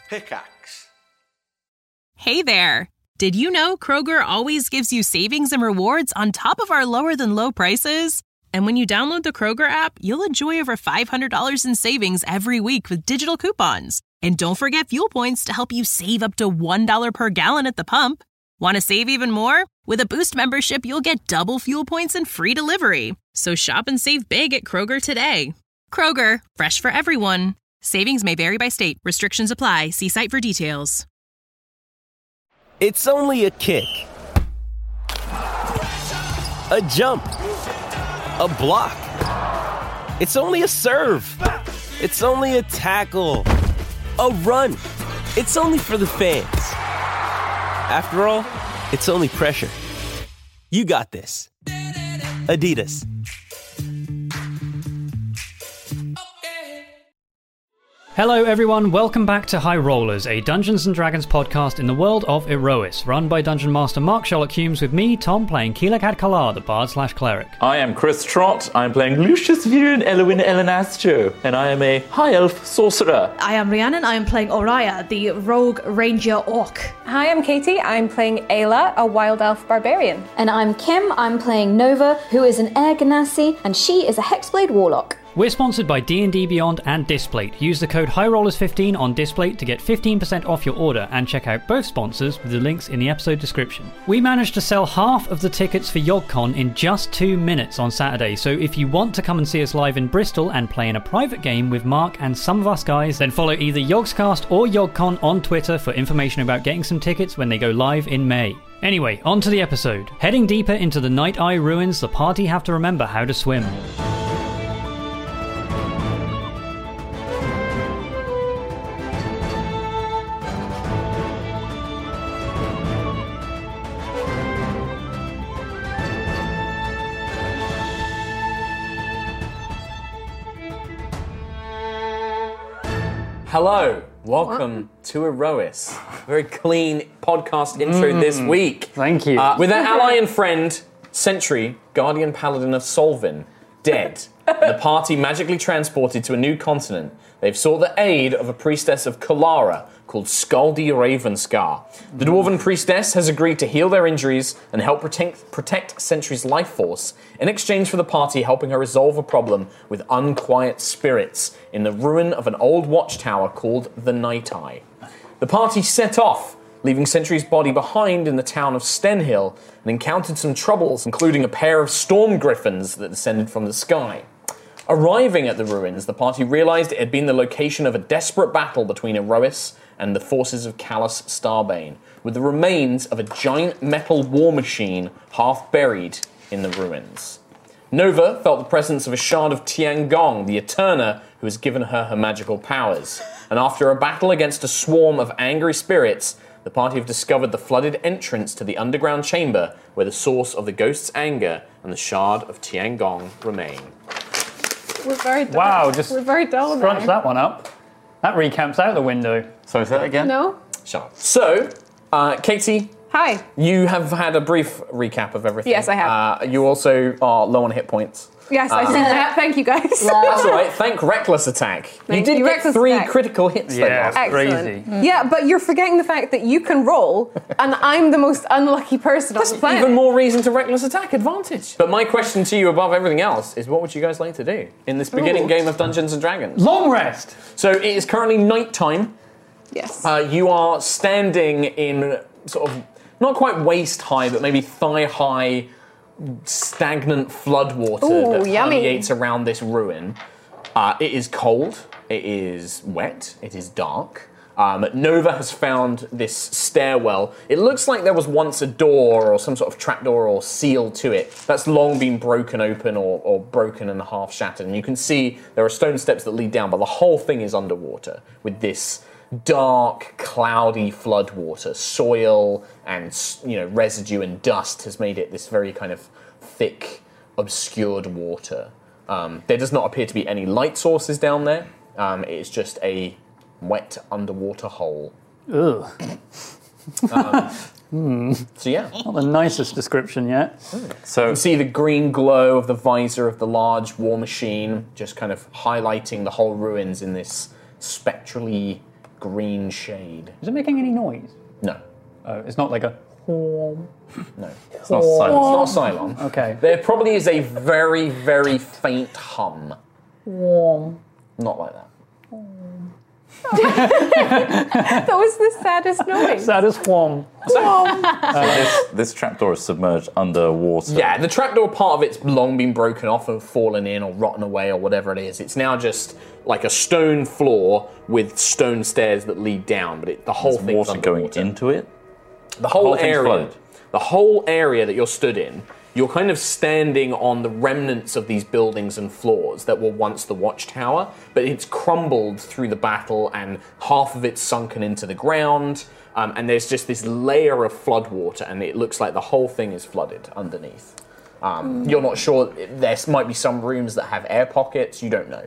Pickaxe. Hey there! Did you know Kroger always gives you savings and rewards on top of our lower-than-low prices? And when you download the Kroger app, you'll enjoy over $500 in savings every week with digital coupons. And don't forget fuel points to help you save up to $1 per gallon at the pump. Want to save even more? With a Boost membership, you'll get double fuel points and free delivery. So shop and save big at Kroger today. Kroger, fresh for everyone. Savings may vary by state. Restrictions apply. See site for details. It's only a kick, a jump, a block. It's only a serve. It's only a tackle, a run. It's only for the fans. After all, it's only pressure. You got this. Adidas. Hello everyone, welcome back to High Rollers, a Dungeons & Dragons podcast in the world of Erois, run by Dungeon Master Mark Sherlock Humes with me, Tom, playing Keelan Kadkalar, the Bard/Cleric. I am Chris Trott, I'm playing Lucius Viren Elwin Elenastro, and I am a High Elf Sorcerer. I am Rhiannon, I am playing Oriah, the Rogue Ranger Orc. Hi, I'm Katie, I'm playing Ayla, a Wild Elf Barbarian. And I'm Kim, I'm playing Nova, who is an Air Ganassi, and she is a Hexblade Warlock. We're sponsored by D&D Beyond and Displate. Use the code HIGHROLLERS15 on Displate to get 15% off your order and check out both sponsors with the links in the episode description. We managed to sell half of the tickets for YogCon in just 2 minutes on Saturday, so if you want to come and see us live in Bristol and play in a private game with Mark and some of us guys, then follow either Yogscast or YogCon on Twitter for information about getting some tickets when they go live in May. Anyway, on to the episode. Heading deeper into the Night Eye ruins, the party have to remember how to swim. Hello, welcome to Erois. Very clean podcast intro this week. Thank you. With our ally and friend, Sentry, Guardian Paladin of Solvin, dead. The party magically transported to a new continent. They've sought the aid of a priestess of Kalara called Scaldi Ravenscar. The dwarven priestess has agreed to heal their injuries and help protect Sentry's life force in exchange for the party helping her resolve a problem with unquiet spirits in the ruin of an old watchtower called the Night Eye. The party set off, leaving Sentry's body behind in the town of Stenhill, and encountered some troubles, including a pair of storm griffins that descended from the sky. Arriving at the ruins, the party realized it had been the location of a desperate battle between Erois and the forces of Callus Starbane, with the remains of a giant metal war machine half buried in the ruins. Nova felt the presence of a shard of Tiangong, the Eterna, who has given her magical powers. And after a battle against a swarm of angry spirits, the party have discovered the flooded entrance to the underground chamber where the source of the ghost's anger and the shard of Tiangong remain. We're very dull. Wow, just We're very dull scrunch now. that one up. That recap's out the window. So is that again? No? Shut up. So, Katie, Hi. you have had a brief recap of everything. Yes, I have. You also are low on hit points. Yes, I see that. Thank you, guys. That's all right. Thank Reckless Attack. Thank you did you, get Reckless 3 Attack. critical hits though. Yeah, last week. crazy. Yeah, but you're forgetting the fact that you can roll, and I'm the most unlucky person on the planet. Even more reason to Reckless Attack advantage. But my question to you above everything else is, what would you guys like to do in this beginning game of Dungeons & Dragons? Long rest! So it is currently night time. Yes. You are standing in sort of, not quite waist high, but maybe thigh high, stagnant floodwater Ooh, that yummy. permeates around this ruin. It is cold, it is wet, it is dark. Nova has found this stairwell. It looks like there was once a door or some sort of trapdoor or seal to it. That's long been broken open or broken and half shattered. And you can see there are stone steps that lead down, but the whole thing is underwater with this dark, cloudy floodwater. Soil and residue and dust has made it this very kind of thick, obscured water. There does not appear to be any light sources down there. It is just a wet underwater hole. Ugh. So yeah. Not the nicest description yet. So you can see the green glow of the visor of the large war machine just kind of highlighting the whole ruins in this spectrally green shade. Is it making any noise? No. Oh, it's not like a... No. It's not silent. It's not a Cylon. Okay. There probably is a very, very faint hum. Not like that. That was the saddest noise. Saddest form. This trapdoor is submerged under water. Yeah, the trapdoor part of it's long been broken off and fallen in or rotten away or whatever it is. It's now just like a stone floor with stone stairs that lead down, but the whole thing's Water going underwater. into it. The whole thing's area, flooded. the whole area that you're stood in, you're kind of standing on the remnants of these buildings and floors that were once the watchtower, but it's crumbled through the battle and half of it's sunken into the ground, and there's just this layer of floodwater, and it looks like the whole thing is flooded underneath. You're not sure, there might be some rooms that have air pockets, you don't know.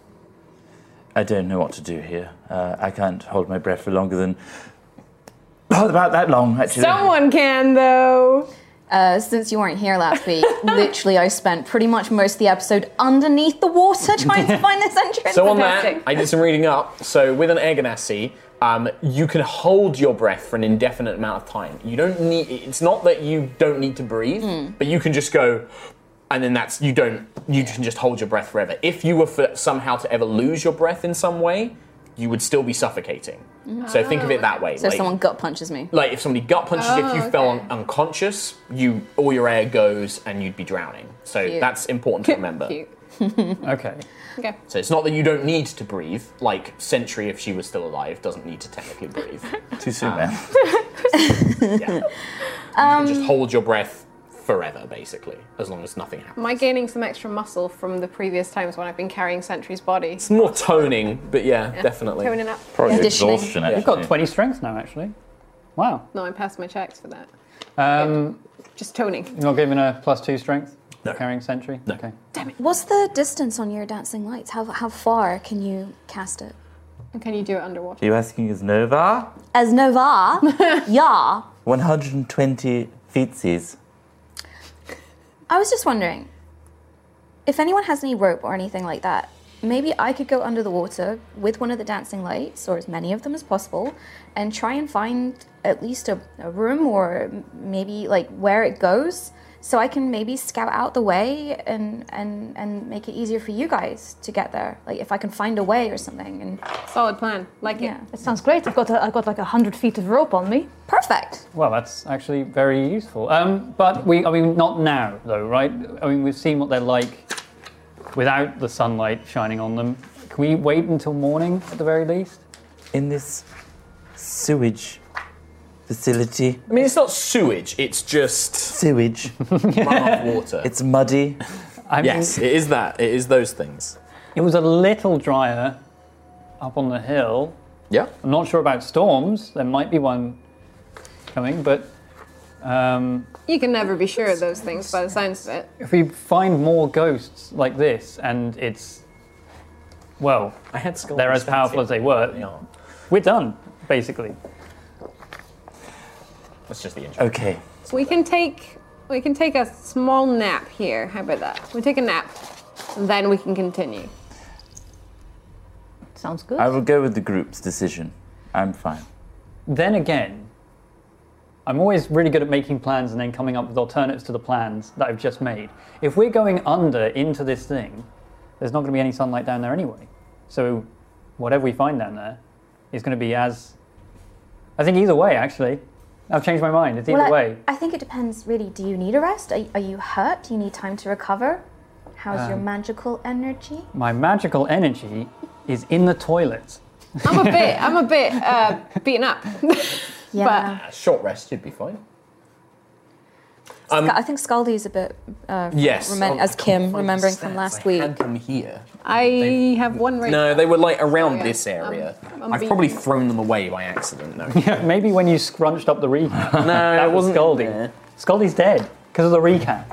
I don't know what to do here. I can't hold my breath for longer than... about that long, actually. Someone can, though. Since you weren't here last week, literally I spent pretty much most of the episode underneath the water trying to find this entrance. So on that, I did some reading up. So with an Air Ganassi, you can hold your breath for an indefinite amount of time. You don't need. It's not that you don't need to breathe, but you can just go, and then that's you don't. You can just hold your breath forever. If you were somehow to ever lose your breath in some way, you would still be suffocating. So think of it that way. So if someone gut punches me. Like if somebody gut punches, if you fell unconscious, all your air goes and you'd be drowning. So Cute. that's important to remember. Cute. Okay. Okay. So it's not that you don't need to breathe. Like Sentry, if she was still alive, doesn't need to technically breathe. Too soon, man. Yeah. You can just hold your breath forever, basically, as long as nothing happens. Am I gaining some extra muscle from the previous times when I've been carrying Sentry's body? It's more toning, but yeah, definitely. Toning up. Probably Conditioning. exhaustion, You've actually. got 20 strength now, actually. Wow. No, I passed my checks for that. Just toning. You're not giving a +2 strength? No. Carrying Sentry? No. Okay. What's the distance on your dancing lights? How far can you cast it? And can you do it underwater? Are you asking as Nova? As Nova, yeah. 120 feetsies. I was just wondering, if anyone has any rope or anything like that, maybe I could go under the water with one of the dancing lights, or as many of them as possible, and try and find at least a room or maybe like where it goes, so I can maybe scout out the way and make it easier for you guys to get there. Like if I can find a way or something. And Solid plan. Like yeah, It sounds great. I've got like 100 feet of rope on me. perfect. Well, that's actually very useful. But not now, though, right? I mean, we've seen what they're like without the sunlight shining on them. Can we wait until morning at the very least? In this sewage facility. I mean, it's not sewage, it's just Sewage. runoff water. It's muddy. I mean, Yes, it is that. It is those things. it was a little drier up on the hill. Yeah. I'm not sure about storms. There might be one coming, but you can never be sure of those things by the sounds of it. if we find more ghosts like this, and it's, well, I had skull. they're as powerful as they were, we're done, basically. That's just the intro. Okay. We can take a small nap here. How about that? We take a nap, and then we can continue. Sounds good. I will go with the group's decision. I'm fine. Then again, I'm always really good at making plans and then coming up with alternatives to the plans that I've just made. If we're going under into this thing, there's not going to be any sunlight down there anyway. So whatever we find down there is going to be as... I think either way, actually. I've changed my mind. It's either way. I think it depends, really. Do you need a rest? Are you hurt? Do you need time to recover? How's your magical energy? My magical energy is in the toilet. I'm a bit beaten up. Yeah. A short rest should be fine. I think Scaldy's a bit, Yes. as Kim, remembering from last week. I had them here. I have one right No, they were like around yeah. this area. I'm I've probably thrown them away by accident. No. Maybe when you scrunched up the recap. No, it wasn't Scaldy. there. Scaldy's dead because of the recap.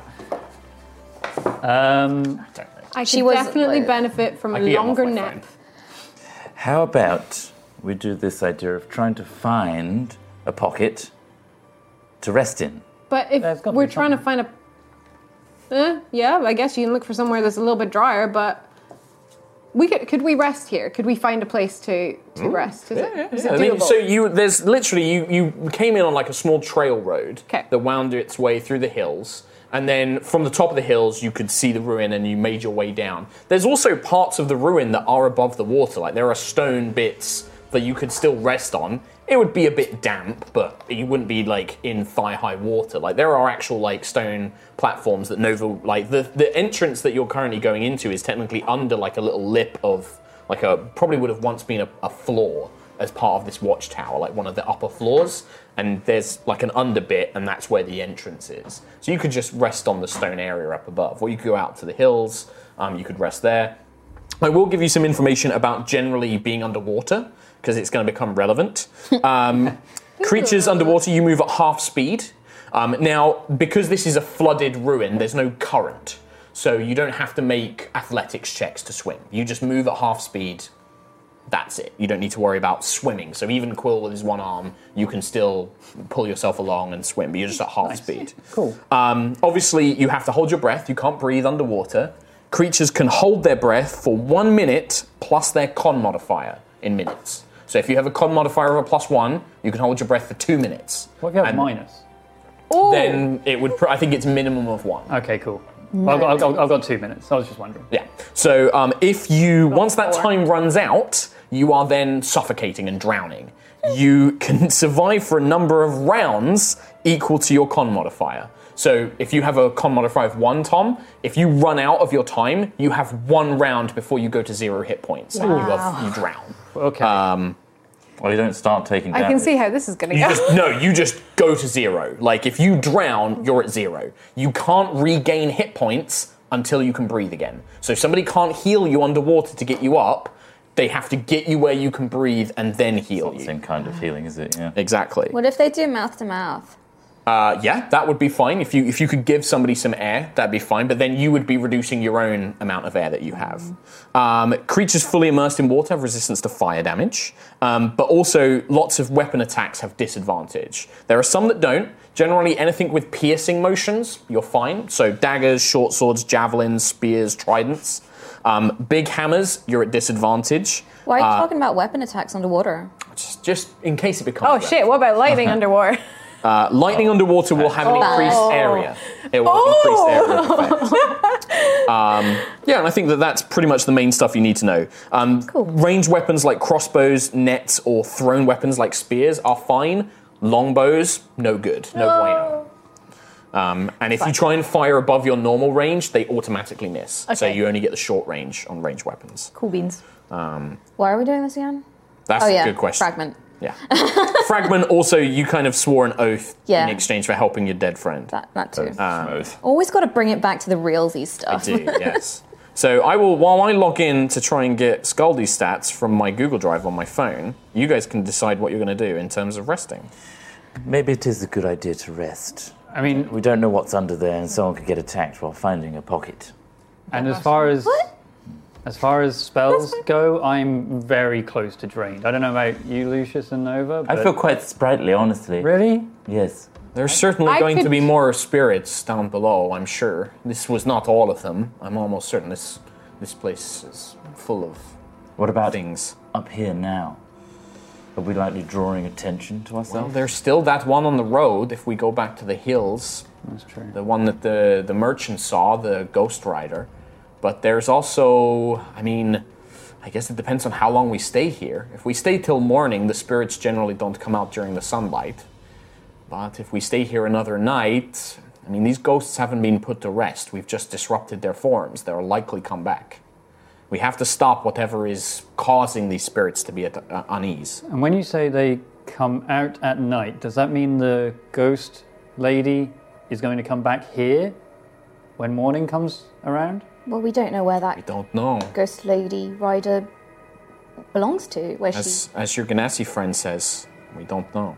I don't know. I She could was, definitely like- benefit from I a can get 'em off longer my nap. phone. How about we do this idea of trying to find a pocket to rest in? But There's if gotta we're be trying to find a... yeah, I guess you can look for somewhere that's a little bit drier, but Could we rest here? Could we find a place to rest? Is it I mean, doable? so there's literally you came in on like a small trail road Okay. that wound its way through the hills, and then from the top of the hills you could see the ruin, and you made your way down. There's also parts of the ruin that are above the water, like there are stone bits that you could still rest on. It would be a bit damp, but you wouldn't be like in thigh-high water. Like there are actual like stone platforms that Nova, like the entrance that you're currently going into is technically under like a little lip of like probably would have once been a floor as part of this watchtower, like one of the upper floors, and there's like an under bit, and that's where the entrance is. So you could just rest on the stone area up above, or you could go out to the hills. You could rest there. I will give you some information about generally being underwater, because it's going to become relevant. Creatures underwater, you move at half speed. Now, because this is a flooded ruin, there's no current. So you don't have to make athletics checks to swim. You just move at half speed. That's it. You don't need to worry about swimming. So even Quill with his one arm, you can still pull yourself along and swim, but you're just at half speed. Cool. Obviously, you have to hold your breath. You can't breathe underwater. Creatures can hold their breath for 1 minute plus their con modifier in minutes. So if you have a con modifier of a +1, you can hold your breath for 2 minutes. What if you have minus? Then it would. I think it's minimum of 1. Okay, cool. Well, I've got 2 minutes. I was just wondering. Yeah. So if you once that time runs out, you are then suffocating and drowning. You can survive for a number of rounds equal to your con modifier. So if you have a con modifier of 1, Tom, if you run out of your time, you have 1 round before you go to 0 hit points, and you drown. Okay. Well, you don't start taking damage. I can see how this is going to go. You just go to 0. Like, if you drown, you're at 0. You can't regain hit points until you can breathe again. So if somebody can't heal you underwater to get you up, they have to get you where you can breathe and then heal you. Same kind of healing, is it? Yeah. Exactly. What if they do mouth to mouth? Yeah, that would be fine. If you could give somebody some air, that'd be fine. But then you would be reducing your own amount of air that you have. Creatures fully immersed in water have resistance to fire damage, but also lots of weapon attacks have disadvantage. There are some that don't. Generally, anything with piercing motions, you're fine. So daggers, short swords, javelins, spears, tridents. Big hammers, you're at disadvantage. Why are you talking about weapon attacks underwater? Just in case it becomes. Oh shit! What about lightning underwater? Lightning underwater will have an increased area. It will increase the area of effect. Yeah, and I think that's pretty much the main stuff you need to know. Cool. Ranged weapons like crossbows, nets, or thrown weapons like spears are fine. Longbows, no good. No bueno. And if you try and fire above your normal range, they automatically miss. So you only get the short range on ranged weapons. Cool beans. Why are we doing this again? That's a good question. Fragment. Yeah. Fragment, also, you kind of swore an oath Yeah. in exchange for helping your dead friend. That too. Oath. Always got to bring it back to the realsy I stuff. do, yes. So while I log in to try and get Scaldy's stats from my Google Drive on my phone, you guys can decide what you're going to do in terms of resting. Maybe it is a good idea to rest. I mean, We don't know what's under there, and someone could get attacked while finding a pocket. and as far as spells go, I'm very close to drained. I don't know about you, Lucius and Nova. I But feel quite sprightly, honestly. really. Yes. There's certainly I going to could- be more spirits down below, I'm sure. This was not all of them. I'm almost certain this place is full of What about things. up here now? Are we likely drawing attention to Well, ourselves? there's still that one on the road, if we go back to the hills. That's true. The one that the merchant saw, the Ghost Rider. But there's also, I mean, I guess it depends on how long we stay here. If we stay till morning, the spirits generally don't come out during the sunlight. But if we stay here another night, I mean, these ghosts haven't been put to rest. We've just disrupted their forms. They'll likely come back. We have to stop whatever is causing these spirits to be at unease. And when you say they come out at night, does that mean the ghost lady is going to come back here when morning comes around? Well, we don't know where that I don't know. ghost lady rider belongs to. Where she? As your Ganassi friend says, we don't know.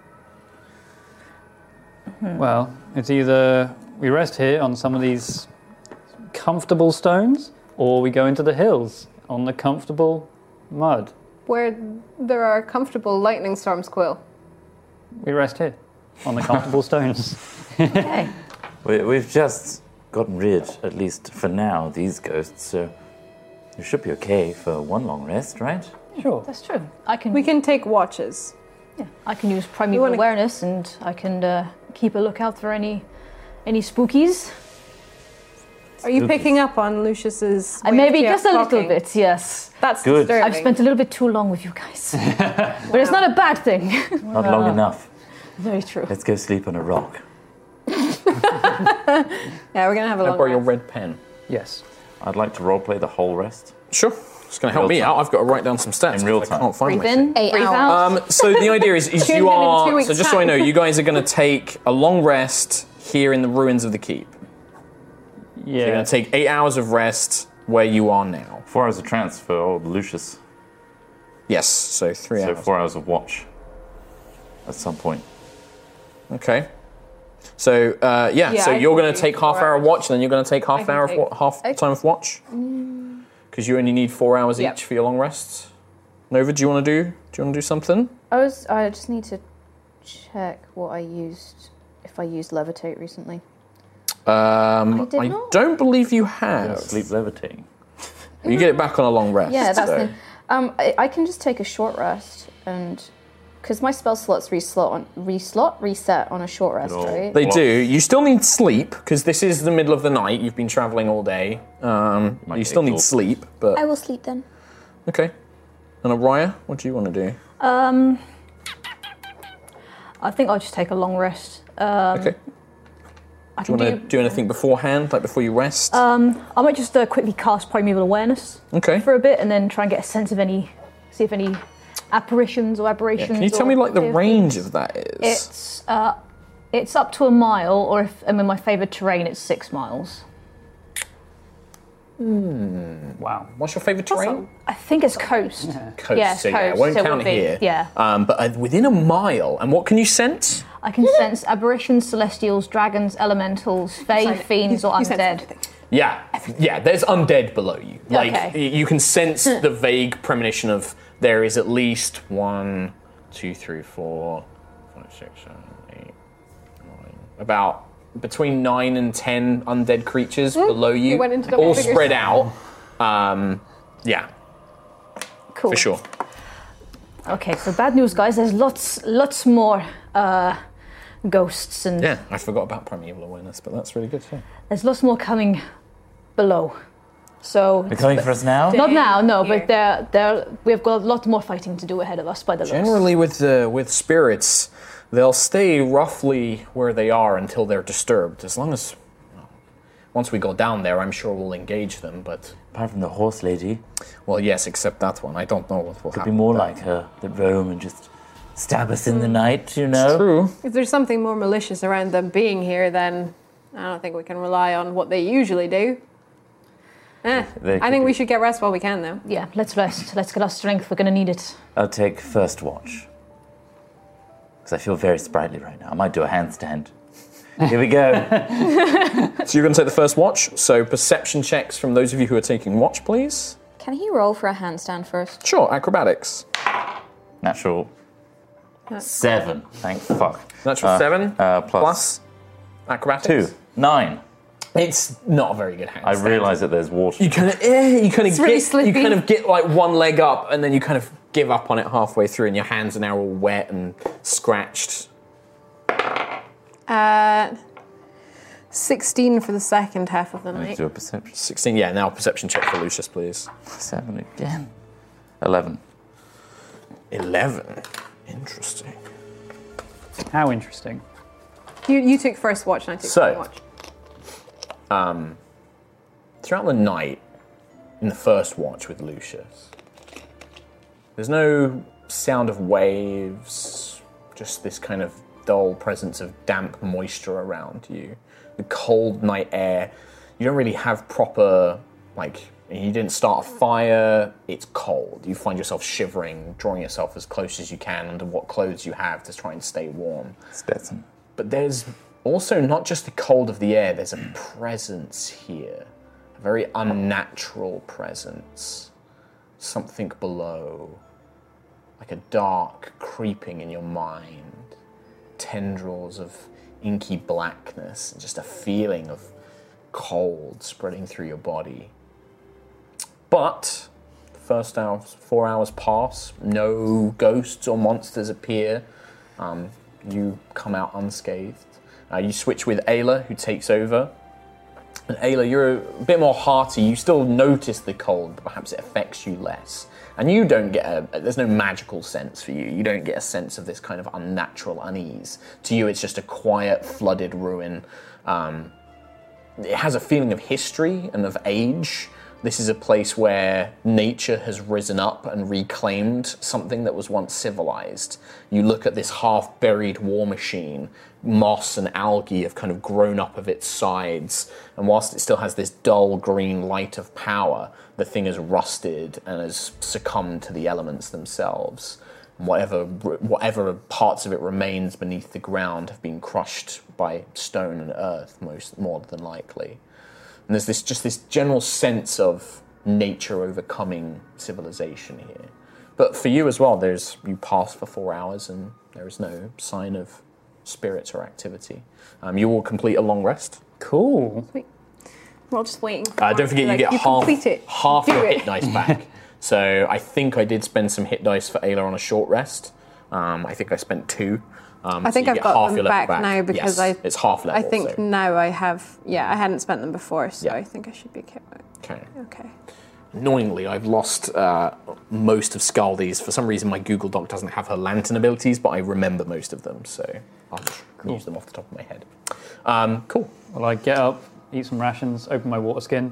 Well, it's either we rest here on some of these comfortable stones, or we go into the hills on the comfortable mud. Where there are comfortable lightning storms, Quill. We rest here on the comfortable stones. Okay. We've just gotten rid, at least for now, of these ghosts, so You should be okay for one long rest, right? Sure. That's true. We can take watches. Yeah, I can use primeval awareness, and I can keep a lookout for any spookies. Are you picking up on Lucius's? Maybe just a little bit, yes. That's good. disturbing. I've spent a little bit too long with you guys, but it's not a bad thing. Not long enough. Very true. Let's go sleep on a rock. Yeah, we're gonna have a Can I long borrow your rest. red pen? Yes. I'd like to roleplay the whole rest. Sure. It's going to help Real me time. out. I've got to write down some stats. In real 'cause time. I can't find Breathe my in, 8 breathe hours. out. So the idea is Tune you in in 2 are. weeks' So just so I time. know, you guys are going to take a long rest here in the ruins of the keep. Yeah. You're going to take 8 hours of rest where you are now. 4 hours of trance for old Lucius. Yes. So 3 So hours. 4 hours of watch. At some point. Okay. So Yeah, so I you're can going do to take 4 half hour hours. watch, and then you're going to take half I an can hour of take- half time of watch. Because you only need 4 hours Yep. each for your long rests. Nova, do you want to do something? I just need to check what I used, if I used levitate recently. did I not. don't believe you have. Sleep levitating. You get it back on a long rest. Yeah, that's so. the. I can just take a short rest, and because my spell slots reset on a short rest, Good old- right? They do. You still need sleep because this is the middle of the night. You've been traveling all day. You get still need exhausted. sleep, but I will sleep then. okay. And Araya, what do you want to do? I think I'll just take a long rest. Okay. I Do you can want to do anything beforehand, like before you rest? I might just quickly cast primeval awareness okay. for a bit, and then try and get a sense of see if any apparitions or aberrations. Can you tell or me like the weird range things. of that is? It's up to a mile, or if I'm in my favoured terrain, it's 6 miles. Wow. What's your favourite terrain? I think it's coast. Coast. Yeah, it's so yeah, it coast, won't so it count would be- here. yeah. But within a mile, and what can you sense? I can sense aberrations, celestials, dragons, elementals, fae, fiends, or You said undead. everything. Yeah. There's undead below you. Like Okay. you can sense the vague premonition of there is at least 1, 2, 3, 4, 5, 6, 7, 8, 9. About between 9 and 10 undead creatures below you, went into double all figures. spread out. Yeah, Cool. for sure. Okay, so bad news, guys. There's lots more ghosts, and Yeah, I forgot about primeval awareness, but that's really good too. there's lots more coming below. So They're coming for us now? not now, no, Here. but we've got a lot more fighting to do ahead of us by the looks. Generally, with spirits, they'll stay roughly where they are until they're disturbed. As long as once we go down there, I'm sure we'll engage them. But Apart from the horse lady, well, yes, except that one. I don't know what will could happen. be more like her that roam and just stab us in the night, you know? True. If there's something more malicious around them being here, then I don't think we can rely on what they usually do. They I could think we be. should get rest while we can, though. Yeah, let's rest. Let's get our strength. We're going to need it. I'll take first watch. Because I feel very sprightly right now. I might do a handstand. Here we go. So you're going to take the first watch. So perception checks from those of you who are taking watch, please. Can he roll for a handstand first? Sure, acrobatics. Natural 7. Thank fuck. Natural 7 plus acrobatics. 2. 9. It's not a very good handstand. I realise that there's water. You kind of really get slippy. you kind of get like one leg up, and then you kind of give up on it halfway through, and your hands are now all wet and scratched. 16 for the second half of the Let's night. do a perception. 16. Yeah, now perception check for Lucius, please. 7 again. 11. 11. Interesting. How interesting. You took first watch and I took So- second watch. Throughout the night, in the first watch with Lucius, there's no sound of waves, just this kind of dull presence of damp moisture around you. The cold night air. You don't really have proper, you didn't start a fire, it's cold. You find yourself shivering, drawing yourself as close as you can under what clothes you have to try and stay warm. Stetson. But there's also not just the cold of the air, there's a presence here. A very unnatural presence. Something below. Like a dark creeping in your mind. Tendrils of inky blackness, and just a feeling of cold spreading through your body. But the first 4 hours pass, no ghosts or monsters appear. You come out unscathed. You switch with Ayla, who takes over. And Ayla, you're a bit more hearty. You still notice the cold, but perhaps it affects you less. And you don't get there's no magical sense for you. You don't get a sense of this kind of unnatural unease. To you, it's just a quiet, flooded ruin. It has a feeling of history and of age. This is a place where nature has risen up and reclaimed something that was once civilized. You look at this half-buried war machine, moss and algae have kind of grown up of its sides, and whilst it still has this dull green light of power, the thing has rusted and has succumbed to the elements themselves. Whatever parts of it remains beneath the ground have been crushed by stone and earth, more than likely. And there's this general sense of nature overcoming civilization here. But for you as well, you pass for 4 hours and there is no sign of spirits or activity. You will complete a long rest. Cool. Sweet. We're all just waiting. Don't forget you get half Do your it. hit dice back. So I think I did spend some hit dice for Ayla on a short rest. I think I spent 2. I think so you I've get got half them your level back now because yes, it's half level. I think so. now I have. Yeah, I hadn't spent them before, so I think I should be okay. Okay. Annoyingly, I've lost most of Scaldi's. For some reason, my Google Doc doesn't have her lantern abilities, but I remember most of them, so I'll just use them off the top of my head. Cool. Well, I get up, eat some rations, open my water skin.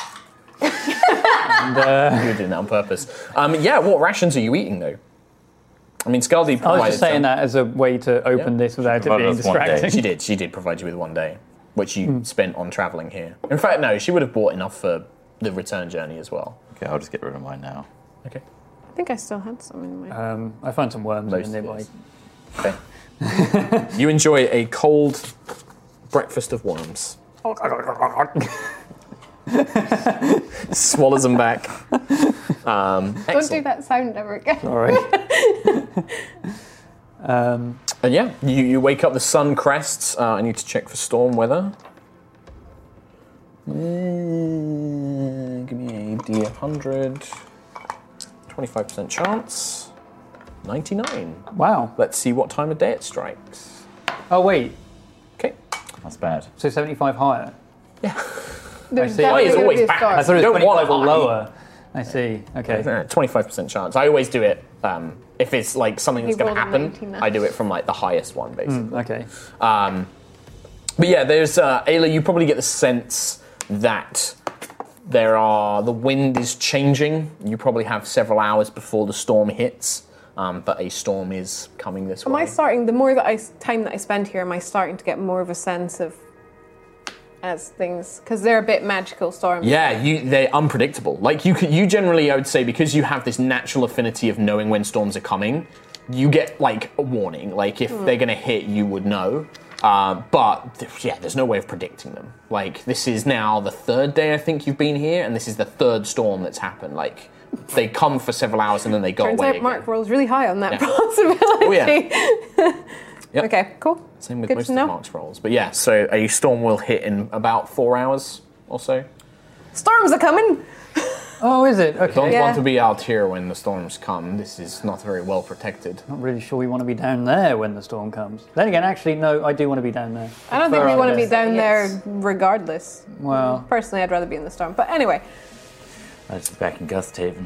And, you're doing that on purpose. What rations are you eating, though? I mean, Scaldi provided I was just saying that as a way to open this without it being distracting. She did provide you with 1 day, which you spent on travelling here. In fact, no, she would have bought enough for the return journey as well. Okay, I'll just get rid of mine now. Okay. I think I still had some in my. I found some worms in there. Okay. You enjoy a cold breakfast of worms. Swallows them back. Don't do that sound ever again. Sorry. And yeah, you wake up, the sun crests. I need to check for storm weather. Give me a D100. 25% chance. 99. Wow. Let's see what time of day it strikes. Oh, wait. Okay. That's bad. So 75 higher? Yeah. I see. It's always back. I thought it was You don't want 25 or high. lower. I see. Okay. 25% chance. I always do it if it's like something that's going to rolled an happen. 18 I do it from like the highest one, basically. Okay. But yeah, there's Ayla. You probably get the sense that the wind is changing. You probably have several hours before the storm hits, but a storm is coming this way. Am I starting? The more time that I spend here, am I starting to get more of a sense of as things, because they're a bit magical storms? Yeah, they're unpredictable. Like you generally, I would say, because you have this natural affinity of knowing when storms are coming, you get like a warning. Like if they're going to hit, you would know. But yeah, there's no way of predicting them. Like this is now the 3rd day I think you've been here, and this is the 3rd storm that's happened. Like they come for several hours and then they go Turns away out again. Mark rolls really high on that Yeah. possibility. Oh yeah. Yep. Okay, cool. Same with Good most to of know. Mark's rolls. But yeah, so a storm will hit in about 4 hours or so. Storms are coming. Oh, is it? Okay. Don't want to be out here when the storms come. This is not very well protected. Not really sure we want to be down there when the storm comes. Then again, actually, no, I do want to be down there. I don't think we want to be down Yes. there regardless. Well, Personally, I'd rather be in the storm. But anyway. I was back in Gusthaven.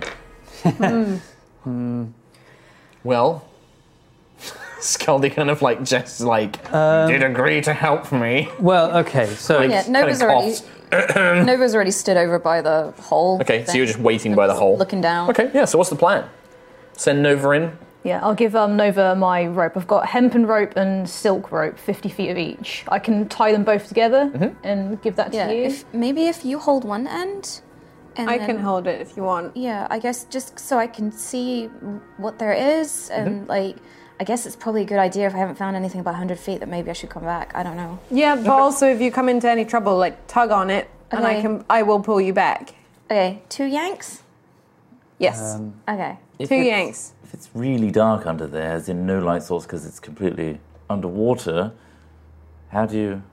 Well, Scaldi kind of like just like did agree to help me. well, okay, so Yeah, Nova's already stood over by the hole. Okay, so you're just waiting by the hole. Looking down. Okay, yeah, so what's the plan? Send Nova in? Yeah, I'll give Nova my rope. I've got hempen rope and silk rope, 50 feet of each. I can tie them both together and give that to Yeah, you. maybe if you hold one end. And I then- can hold it if you want. Yeah, I guess just so I can see what there is, and like, I guess it's probably a good idea if I haven't found anything about 100 feet that maybe I should come back. I don't know. Yeah, but also if you come into any trouble, like tug on it, and Okay. I will pull you back. Okay, 2 yanks? Yes. Okay. If 2 it's- yanks. If it's really dark under there, as in no light source because it's completely underwater, how do you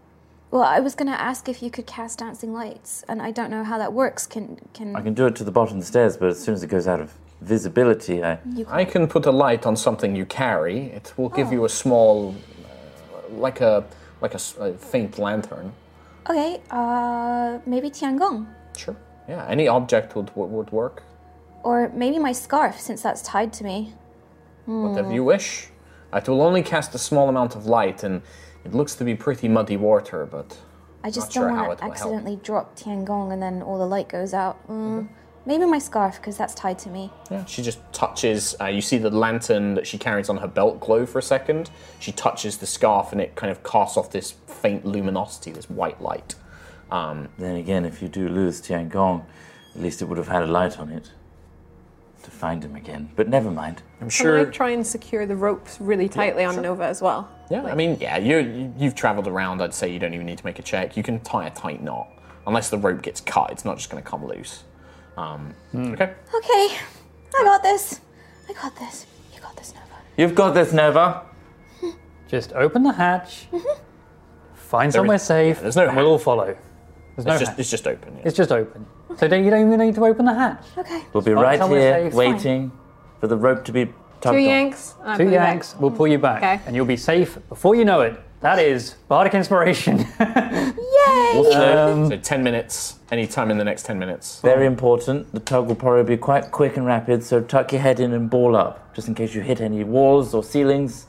Well, I was going to ask if you could cast dancing lights, and I don't know how that works. Can I can do it to the bottom of the stairs, but as soon as it goes out of visibility, I can put a light on something you carry. It will give you a small, like a faint lantern. Okay, maybe Tiangong. Sure. Yeah, any object would work. Or maybe my scarf, since that's tied to me. Whatever you wish. It will only cast a small amount of light, and it looks to be pretty muddy water, but I just not sure don't how want it to will help. accidentally drop Tiangong and then all the light goes out. Maybe my scarf, because that's tied to me. Yeah, she just touches, you see the lantern that she carries on her belt glow for a second. She touches the scarf and it kind of casts off this faint luminosity, this white light. Then again, if you do lose Tiangong, at least it would have had a light on it to find him again. But never mind. I'm Can I try and secure the ropes really tightly on Nova as well? Yeah, I mean, you've travelled around. I'd say you don't even need to make a check. You can tie a tight knot. Unless the rope gets cut, it's not just going to come loose. Okay. Okay, I got this. I got this. You got this, Nova. You've got this, Nova. Just open the hatch, find somewhere safe, there's no and we'll all follow. There's no hatch. It's just open. Yeah. It's just open. So you don't even need to open the hatch. Okay. We'll be Find right somewhere here safe. waiting for the rope to be tugged 2 on. yanks. and I Two pull you back. yanks, we'll pull you back, Okay. and you'll be safe before you know it. That is Bardic Inspiration. Yay! So 10 minutes, any time in the next 10 minutes. Very important. The tug will probably be quite quick and rapid, so tuck your head in and ball up, just in case you hit any walls or ceilings.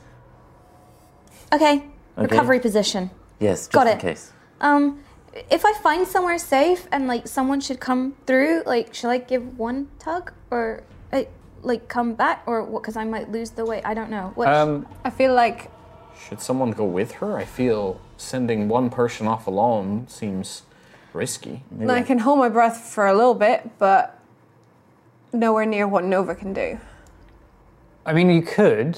Okay, recovery position. Yes, just Got in it. case. If I find somewhere safe and like someone should come through, like should I give one tug or like come back or what? Because I might lose the way. I don't know. What? I feel like Should someone go with her? I feel sending one person off alone seems risky. I can hold my breath for a little bit, but nowhere near what Nova can do. I mean, you could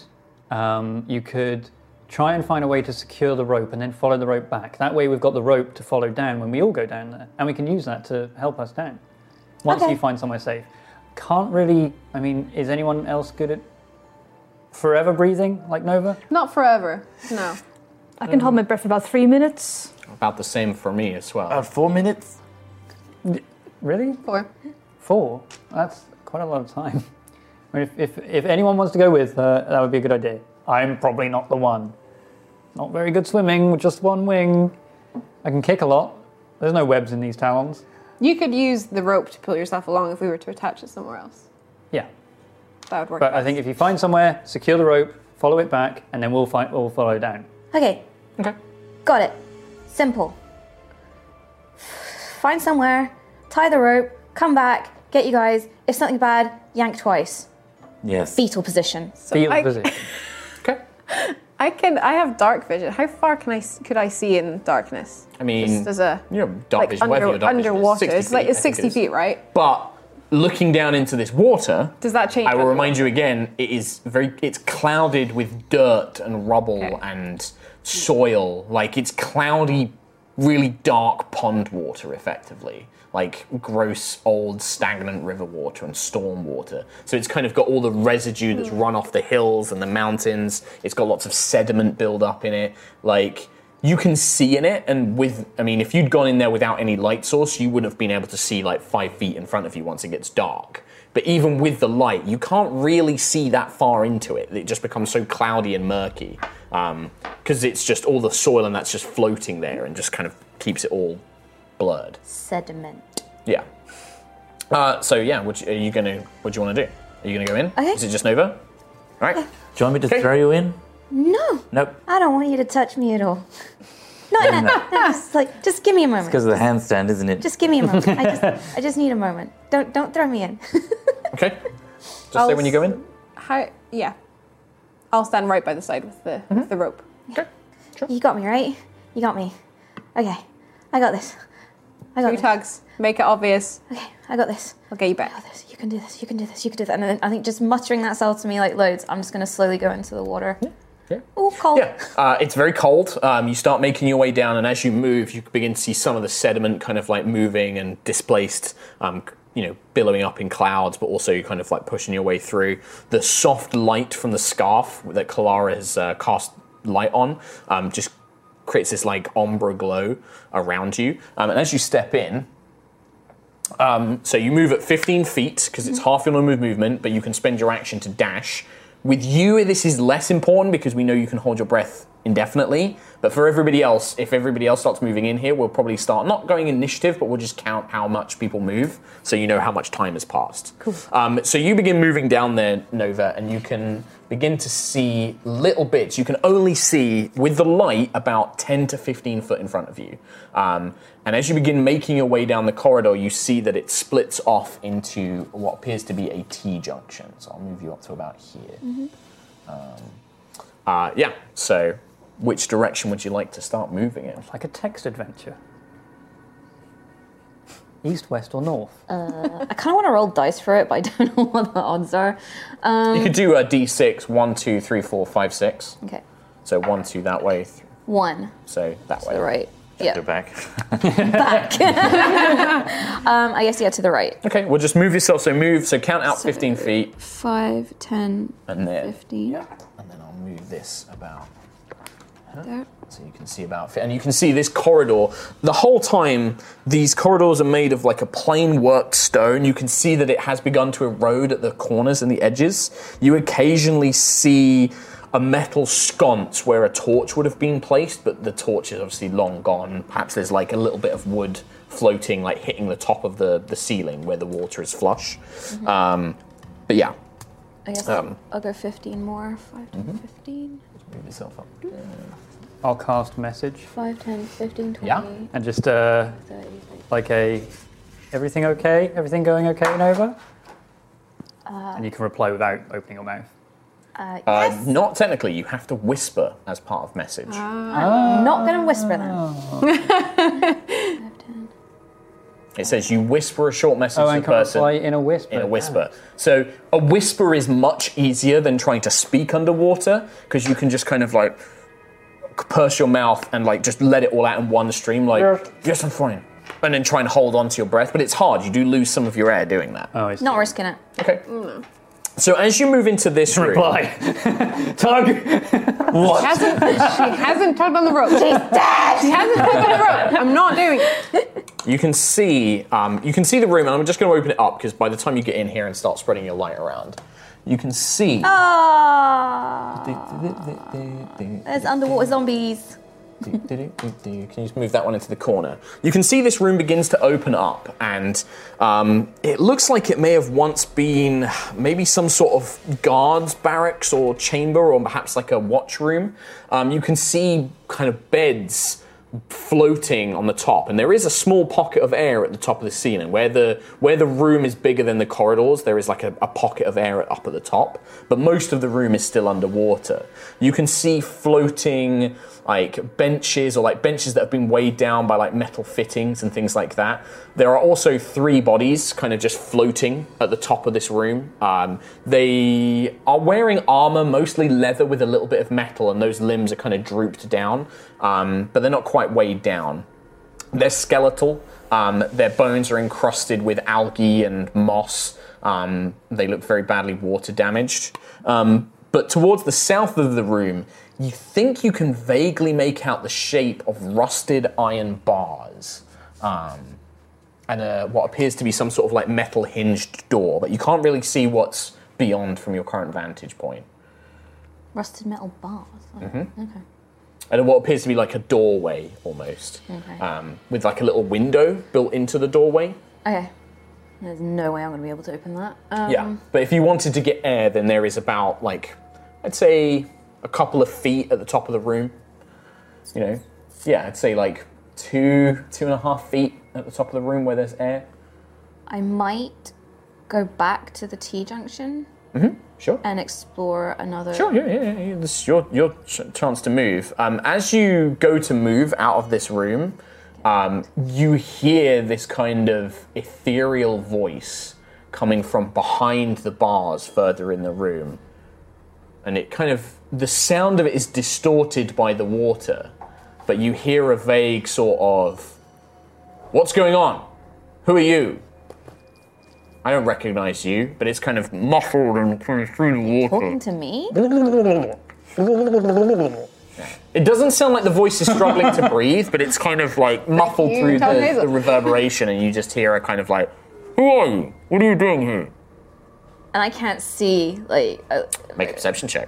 try and find a way to secure the rope and then follow the rope back. That way we've got the rope to follow down when we all go down there. And we can use that to help us down. Once Okay. you find somewhere safe. Can't really, I mean, is anyone else good at forever breathing like Nova? Not forever, no. I can hold my breath for about 3 minutes. About the same for me as well. 4 minutes? Really? 4. 4? That's quite a lot of time. I mean, if anyone wants to go with her, that would be a good idea. I'm probably not the one. Not very good swimming with just one wing. I can kick a lot. There's no webs in these talons. You could use the rope to pull yourself along if we were to attach it somewhere else. Yeah. That would work. But I best. think if you find somewhere, secure the rope, follow it back, and then we'll follow down. Okay. Okay. Got it. Simple. Find somewhere, tie the rope, come back, get you guys. If something bad, yank twice. Yes. Fetal position. Feel I- the position. Okay. I have dark vision. How far could I see in darkness? I mean, Just as a dark like vision, whether you're dark vision is underwater. 60 It's like feet, it's I think 60 it is. feet, right? But looking down into this water, Does that change? I will underwater? remind you again, it's clouded with dirt and rubble Okay. and soil. Like, it's cloudy, really dark pond water, effectively. Like, gross, old, stagnant river water and storm water. So it's kind of got all the residue that's run off the hills and the mountains. It's got lots of sediment build up in it. Like, you can see in it, and if you'd gone in there without any light source, you would have been able to see like 5 feet in front of you once it gets dark. But even with the light, you can't really see that far into it. It just becomes so cloudy and murky because it's just all the soil and that's just floating there and just kind of keeps it all blurred. Sediment. Yeah. So yeah, what do you want to do? Are you gonna go in? Okay. Is it just Nova? All right. Do you want me to Okay. throw you in? No, Nope. I don't want you to touch me at all. Not in that. Just give me a moment. Because of the handstand, isn't it? Just give me a moment. I just need a moment. Don't throw me in. Okay. Just say when you go in. Yeah. I'll stand right by the side with the rope. Okay. You got me, right? You got me. Okay, I got this. I got 2 this. tugs. Make it obvious. Okay, I got this. I'll get you back. I got this. You can do this. You can do this. You can do that. And then I think just muttering that spell to me like loads, I'm just going to slowly go into the water. Yeah. Oh, cold. Yeah, it's very cold. You start making your way down, and as you move, you begin to see some of the sediment kind of like moving and displaced, billowing up in clouds, but also you're kind of like pushing your way through. The soft light from the scarf that Kalara has cast light on just creates this like ombre glow around you. And as you step in, so you move at 15 feet because it's half your normal movement, but you can spend your action to dash. With you, this is less important because we know you can hold your breath indefinitely. But for everybody else, if everybody else starts moving in here, we'll probably start not going initiative, but we'll just count how much people move, so you know how much time has passed. Cool. So you begin moving down there, Nova, and you can begin to see little bits. You can only see, with the light, about 10 to 15 foot in front of you. And as you begin making your way down the corridor, you see that it splits off into what appears to be a T-junction. So I'll move you up to about here. So which direction would you like to start moving in? Like a text adventure. East, west, or north? I kind of want to roll dice for it, but I don't know what the odds are. You could do a D6, 1, 2, 3, 4, 5, 6. Okay. So 1, 2 that way. 1. So that To way. the right. Yeah. Go back. Back. I guess, yeah, to the right. Okay, well just move yourself. So count out 15 feet. 5, 10, And then 15. And then I'll move this about. There. So you can see about, and you can see this corridor. The whole time, these corridors are made of like a plain worked stone. You can see that it has begun to erode at the corners and the edges. You occasionally see a metal sconce where a torch would have been placed, but the torch is obviously long gone. Perhaps there's like a little bit of wood floating, like hitting the top of the ceiling where the water is flush. But yeah. I guess I'll go 15 more. 5, 10, 15. Move yourself up. I'll cast message. 5, 10, 15, 20. Yeah. And just 30. like everything okay? Everything going okay, Nova? And you can reply without opening your mouth. Yes. Not technically, you have to whisper as part of message. I'm not going to whisper then. It says you whisper a short message to and the can person. reply in a whisper. In a whisper. So a whisper is much easier than trying to speak underwater because you can just kind of like purse your mouth and like just let it all out in one stream, like, yes, I'm fine. And then try and hold on to your breath. But it's hard. You do lose some of your air doing that. Oh, I see. Not risking it. Okay. So as you move into this room... Reply. Tug. What? She hasn't tugged on the rope. She's dead. She hasn't tugged on the rope. I'm not doing it. You can see the room, and I'm just going to open it up because by the time you get in here and start spreading your light around, you can see. There's underwater zombies. Can you just move that one into the corner? You can see this room begins to open up, and it looks like it may have once been maybe some sort of guards barracks or chamber, or perhaps like a watch room. You can see kind of beds floating on the top, and there is a small pocket of air at the top of the ceiling where the room is bigger than the corridors. There is like a pocket of air up at the top, but most of the room is still underwater. You can see floating like benches, or like benches that have been weighed down by like metal fittings and things like that. There are also 3 bodies kind of just floating at the top of this room. They are wearing armor, mostly leather with a little bit of metal, and those limbs are kind of drooped down, but they're not quite weighed down. They're skeletal. Their bones are encrusted with algae and moss. They look very badly water damaged. But towards the south of the room, you think you can vaguely make out the shape of rusted iron bars. And what appears to be some sort of like metal hinged door, but you can't really see what's beyond from your current vantage point. Rusted metal bars. Okay. And what appears to be like a doorway almost, with like a little window built into the doorway. Okay. There's no way I'm going to be able to open that. Yeah, but if you wanted to get air, then there is about like, I'd say a couple of feet at the top of the room. You know, yeah, I'd say like 2.5 feet at the top of the room where there's air. I might go back to the T-junction. Sure. And explore another... Sure, yeah. This is your chance to move. As you go to move out of this room, you hear this kind of ethereal voice coming from behind the bars further in the room. And it kind of... The sound of it is distorted by the water, but you hear a vague sort of... What's going on? Who are you? I don't recognize you, but it's kind of muffled and kind of through the water. Talking to me? It doesn't sound like the voice is struggling to breathe, but it's kind of like muffled you, through Tom the Hazel. reverberation, and you just hear a kind of like, "Who are you? What are you doing here?" And I can't see, like... Make a perception check.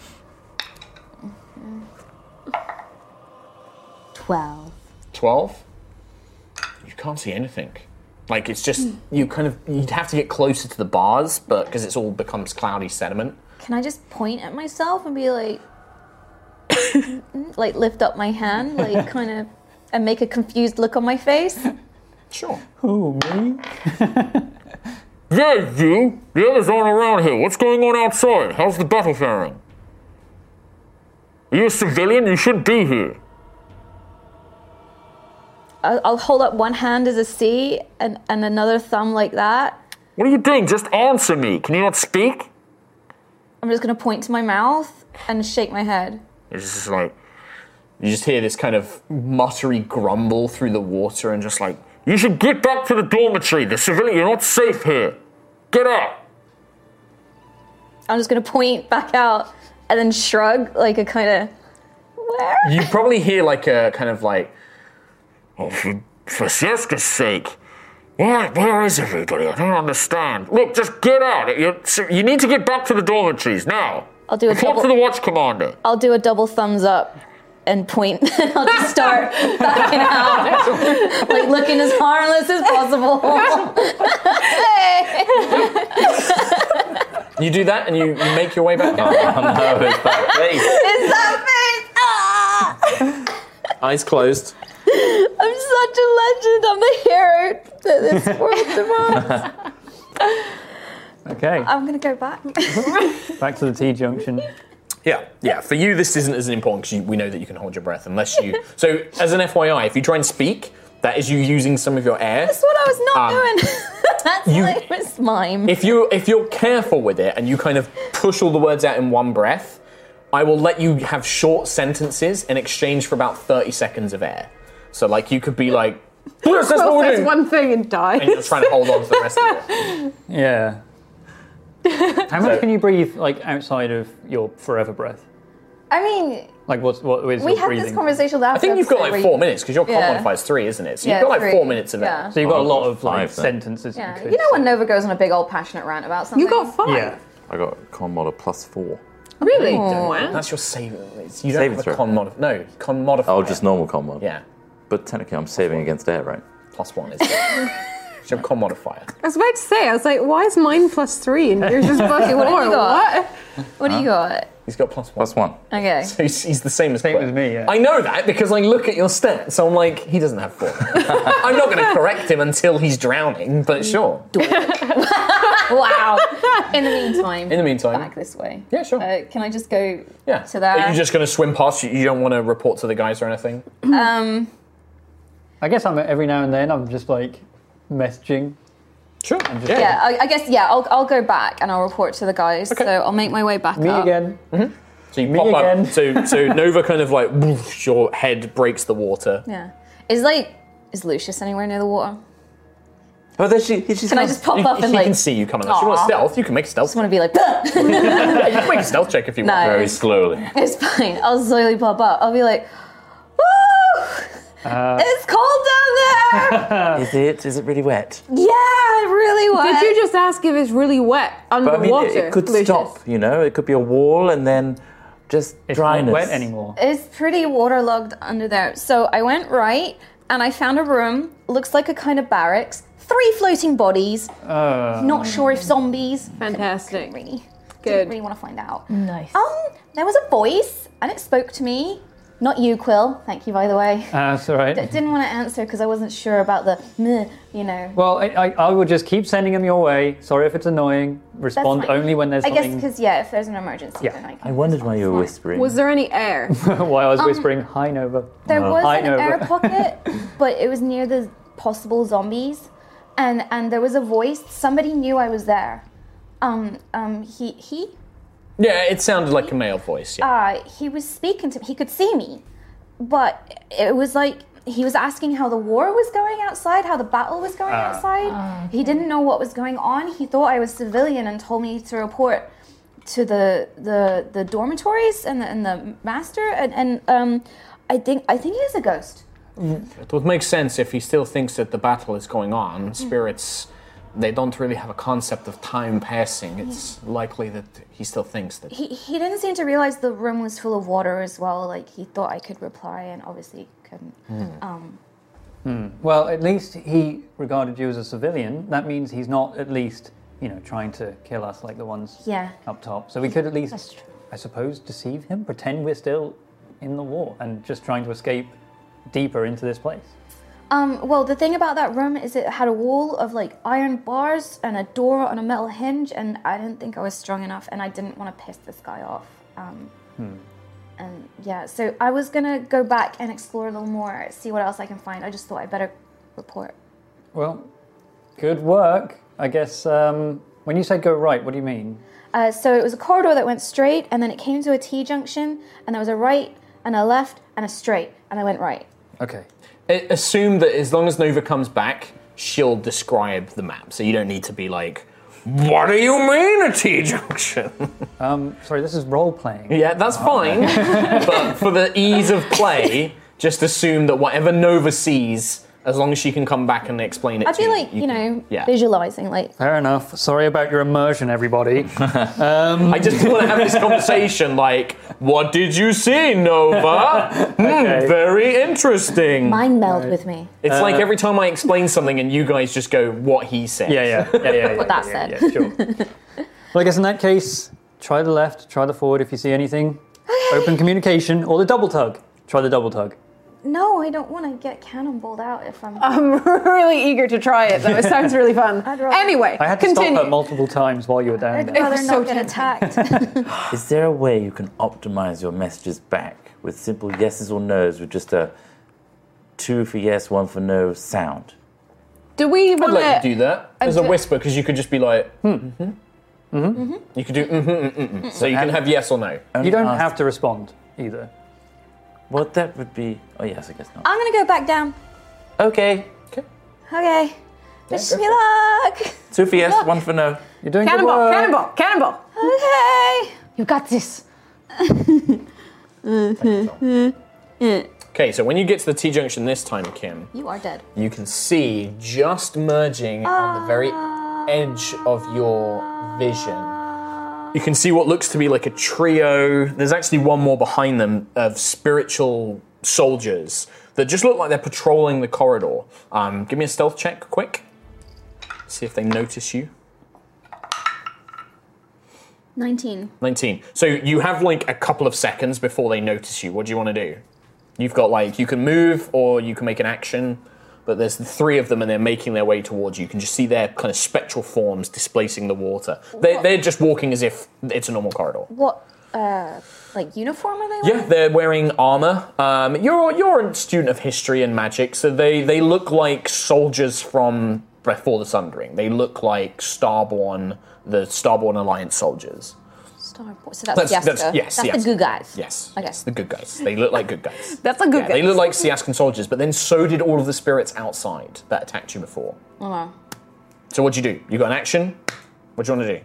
12. 12? You can't see anything. Like, it's just, you'd have to get closer to the bars, but because it's all becomes cloudy sediment. Can I just point at myself and be like... like, lift up my hand, like, kind of... And make a confused look on my face? Sure. Who, me? Yeah, you! The others aren't around here. What's going on outside? How's the battle faring? Are you a civilian? You shouldn't be here. I'll hold up one hand as a C and another thumb like that. What are you doing? Just answer me. Can you not speak? I'm just going to point to my mouth and shake my head. It's just like, you just hear this kind of muttery grumble through the water and just like, you should get back to the dormitory. The civilian, you're not safe here. Get out. I'm just going to point back out and then shrug like a kind of, where? You probably hear like a kind of like, oh, for Siesta's sake. Where is everybody? I don't understand. Look, just get out. You need to get back to the dormitories now. I'll do a Report to the watch commander. I'll do a double thumbs up and point. I'll just start backing out, like looking as harmless as possible. Hey. You do that and you make your way back out. Oh no, it's that face. It's that face. Ah! Eyes closed. I'm such a legend. I'm the hero that this world demands. Okay, I'm gonna go back. back to the T-junction. Yeah. For you, this isn't as important because we know that you can hold your breath unless you. So, as an FYI, if you try and speak, that is you using some of your air. That's what I was not doing. That's like it's mime. If you're careful with it and you kind of push all the words out in one breath, I will let you have short sentences in exchange for about 30 seconds of air. So, like, you could be like, "Yes, that's what we're That's doing," one thing and die. and you're trying to hold on to the rest of it. Yeah. How much can you breathe, like, outside of your forever breath? I mean, Like, what is we your had breathing? this conversation last I think you've got like 4 minutes because your con Yeah. modifier is 3, isn't it? So Yeah, you've got like 3. 4 minutes of Yeah. it. So you've got a lot of, like, 5 then. sentences Yeah. you could You know when say. Nova goes on a big old passionate rant about something? You got 5. Yeah. I got con mod of +4. Really? Oh. Wow. That's your saving. You don't Saving have a throw. con mod. No, con modifier. Oh, just normal con mod. Yeah, But technically, I'm saving against air, right? +1 is it. It's your con modifier. I was about to say, I was like, why is mine +3 and yours is +4? What have you got? What? What do you got? He's got +1. +1. Okay. So he's the same as Same Quill. as me, yeah. I know that because I look at your stats, so I'm like, he doesn't have 4. I'm not going to correct him until he's drowning, but sure. Wow. In the meantime. Back this way. Yeah, sure. Can I just go Yeah. to there? Are you just going to swim past? You don't want to report to the guys or anything? I guess every now and then I'm just, like, messaging. Sure. Yeah, I guess, I'll go back and I'll report to the guys. Okay. So I'll make my way back Me up. again. So you Me pop again. up. So Nova kind of like, whoosh, your head breaks the water. Yeah. Is Lucius anywhere near the water? Oh, there she's Can I just pop up and He like... can see you coming. If you want Aw. stealth, you can make a stealth. just want to be like... Yeah, you can make a stealth check if you want. No. very slowly. It's fine. I'll slowly pop up. I'll be like, woo! It's cold down there! Is it? Is it really wet? Yeah, really wet. Did you just ask if it's really wet But I underwater? mean, it could Lucius? stop. You know, it could be a wall and then just It's dryness. not wet anymore. It's pretty waterlogged under there. So I went right and I found a room. Looks like a kind of barracks. 3 floating bodies. Not sure if zombies. Fantastic. Really, Good. didn't really want to find out. Nice. There was a voice and it spoke to me. Not you, Quill. Thank you, by the way. That's all right. Didn't want to answer because I wasn't sure about the meh, you know. Well, I will just keep sending them your way. Sorry if it's annoying. That's Respond fine. only when there's I guess something. because, if there's an emergency, Yeah. then I can. I wondered why you were Fine. whispering. Was there any air? Why I was whispering, hi Nova. There was I an know, air but- pocket, but it was near the possible zombies, and there was a voice. Somebody knew I was there. He Yeah, it sounded like a male voice. Yeah. he was speaking to me. He could see me, but it was like he was asking how the war was going outside, how the battle was going outside. He didn't know what was going on. He thought I was civilian and told me to report to the dormitories and the master, and I think he is a ghost. It would make sense if he still thinks that the battle is going on. Spirits, they don't really have a concept of time passing. It's likely that he still thinks that. He didn't seem to realize the room was full of water as well. Like, he thought I could reply and obviously couldn't. Well, at least he regarded you as a civilian. That means he's not at least, trying to kill us like the ones up top. So we could at least, I suppose, deceive him, pretend we're still in the war and just trying to escape deeper into this place. Well, the thing about that room is it had a wall of like iron bars and a door on a metal hinge, and I didn't think I was strong enough, and I didn't want to piss this guy off. And yeah, so I was gonna go back and explore a little more, see what else I can find. I just thought I'd better report. Well, good work. I guess when you say go right, what do you mean? So it was a corridor that went straight, and then it came to a T-junction, and there was a right and a left and a straight, and I went right. Okay. Assume that as long as Nova comes back, she'll describe the map, so you don't need to be like, what do you mean a T-junction? Sorry, this is role-playing. Yeah, that's fine, but for the ease of play, just assume that whatever Nova sees, as long as she can come back and explain it I'd to be you. like, visualizing, like... Fair enough. Sorry about your immersion, everybody. I just want to have this conversation like, what did you see, Nova? Okay. Very interesting. Mind meld with me. It's like every time I explain something and you guys just go, what he said. Yeah. What that said. Yeah, sure. Well, I guess in that case, try the left, try the forward if you see anything. Okay. Open communication, or the double tug. Try the double tug. No, I don't want to get cannonballed out if I'm... I'm really eager to try it, though. It sounds really fun. Anyway, I had to continue. stop her multiple times while you were down I'd there. rather so not get attacked. Is there a way you can optimize your messages back with simple yeses or nos with just a 2 for yes, 1 for no sound? Do we I'd want let you do that as a do- whisper, because you could just be like, You could do So you can have yes or no. You don't have to respond either. Well, that would be... Oh, yes, I guess not. I'm going to go back down. Okay. Okay. Wish me luck. 2 for yes, 1 for no. You're doing Cannonball, good work. cannonball, cannonball. Okay. You got this. Okay, so when you get to the T-junction this time, Kim, You are dead. you can see just merging on the very edge of your vision. You can see what looks to be like a trio. There's actually one more behind them of spiritual soldiers that just look like they're patrolling the corridor. Give me a stealth check, quick. See if they notice you. 19. 19. So you have like a couple of seconds before they notice you. What do you want to do? You've got like, you can move or you can make an action, but there's the 3 of them and they're making their way towards you. You can just see their kind of spectral forms displacing the water. They're just walking as if it's a normal corridor. What, like uniform are they wearing? Yeah, they're wearing armor. You're a student of history and magic, so they look like soldiers from before the Sundering. They look like Starborn, the Starborn Alliance soldiers. Starborn. So that's Siaska. Yes, that's the good guys. Yes, Okay. yes, the good guys. They look like good guys. That's a good They guy. look like Siaskan soldiers, but then so did all of the spirits outside that attacked you before. Oh, wow. So what'd you do? You got an action? What do you want to do?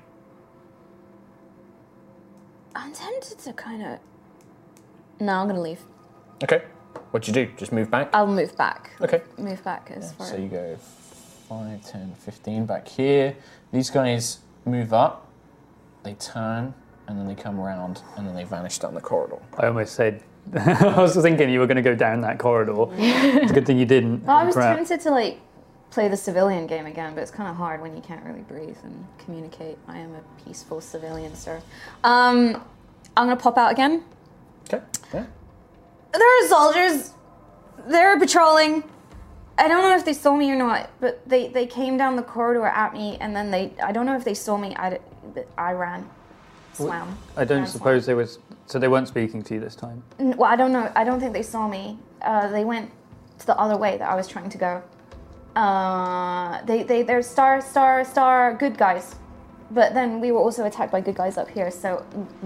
I'm tempted to kind of... No, I'm going to leave. Okay. What'd you do? Just move back? I'll move back. Okay. Move back as far So you go 5, 10, 15 back here. These guys move up, they turn, and then they come around, and then they vanish down the corridor. I almost said... I was thinking you were going to go down that corridor. It's a good thing you didn't. Well, I was Crap. tempted to like play the civilian game again, but it's kind of hard when you can't really breathe and communicate. I am a peaceful civilian, sir. I'm gonna pop out again. Okay. Yeah. There are soldiers. They're patrolling. I don't know if they saw me or not, but they came down the corridor at me, and then I don't know if they saw me. I ran, swam. I don't ran, suppose they was... So they weren't speaking to you this time? Well, I don't know. I don't think they saw me. They went to the other way that I was trying to go. They're star good guys, but then we were also attacked by good guys up here. So,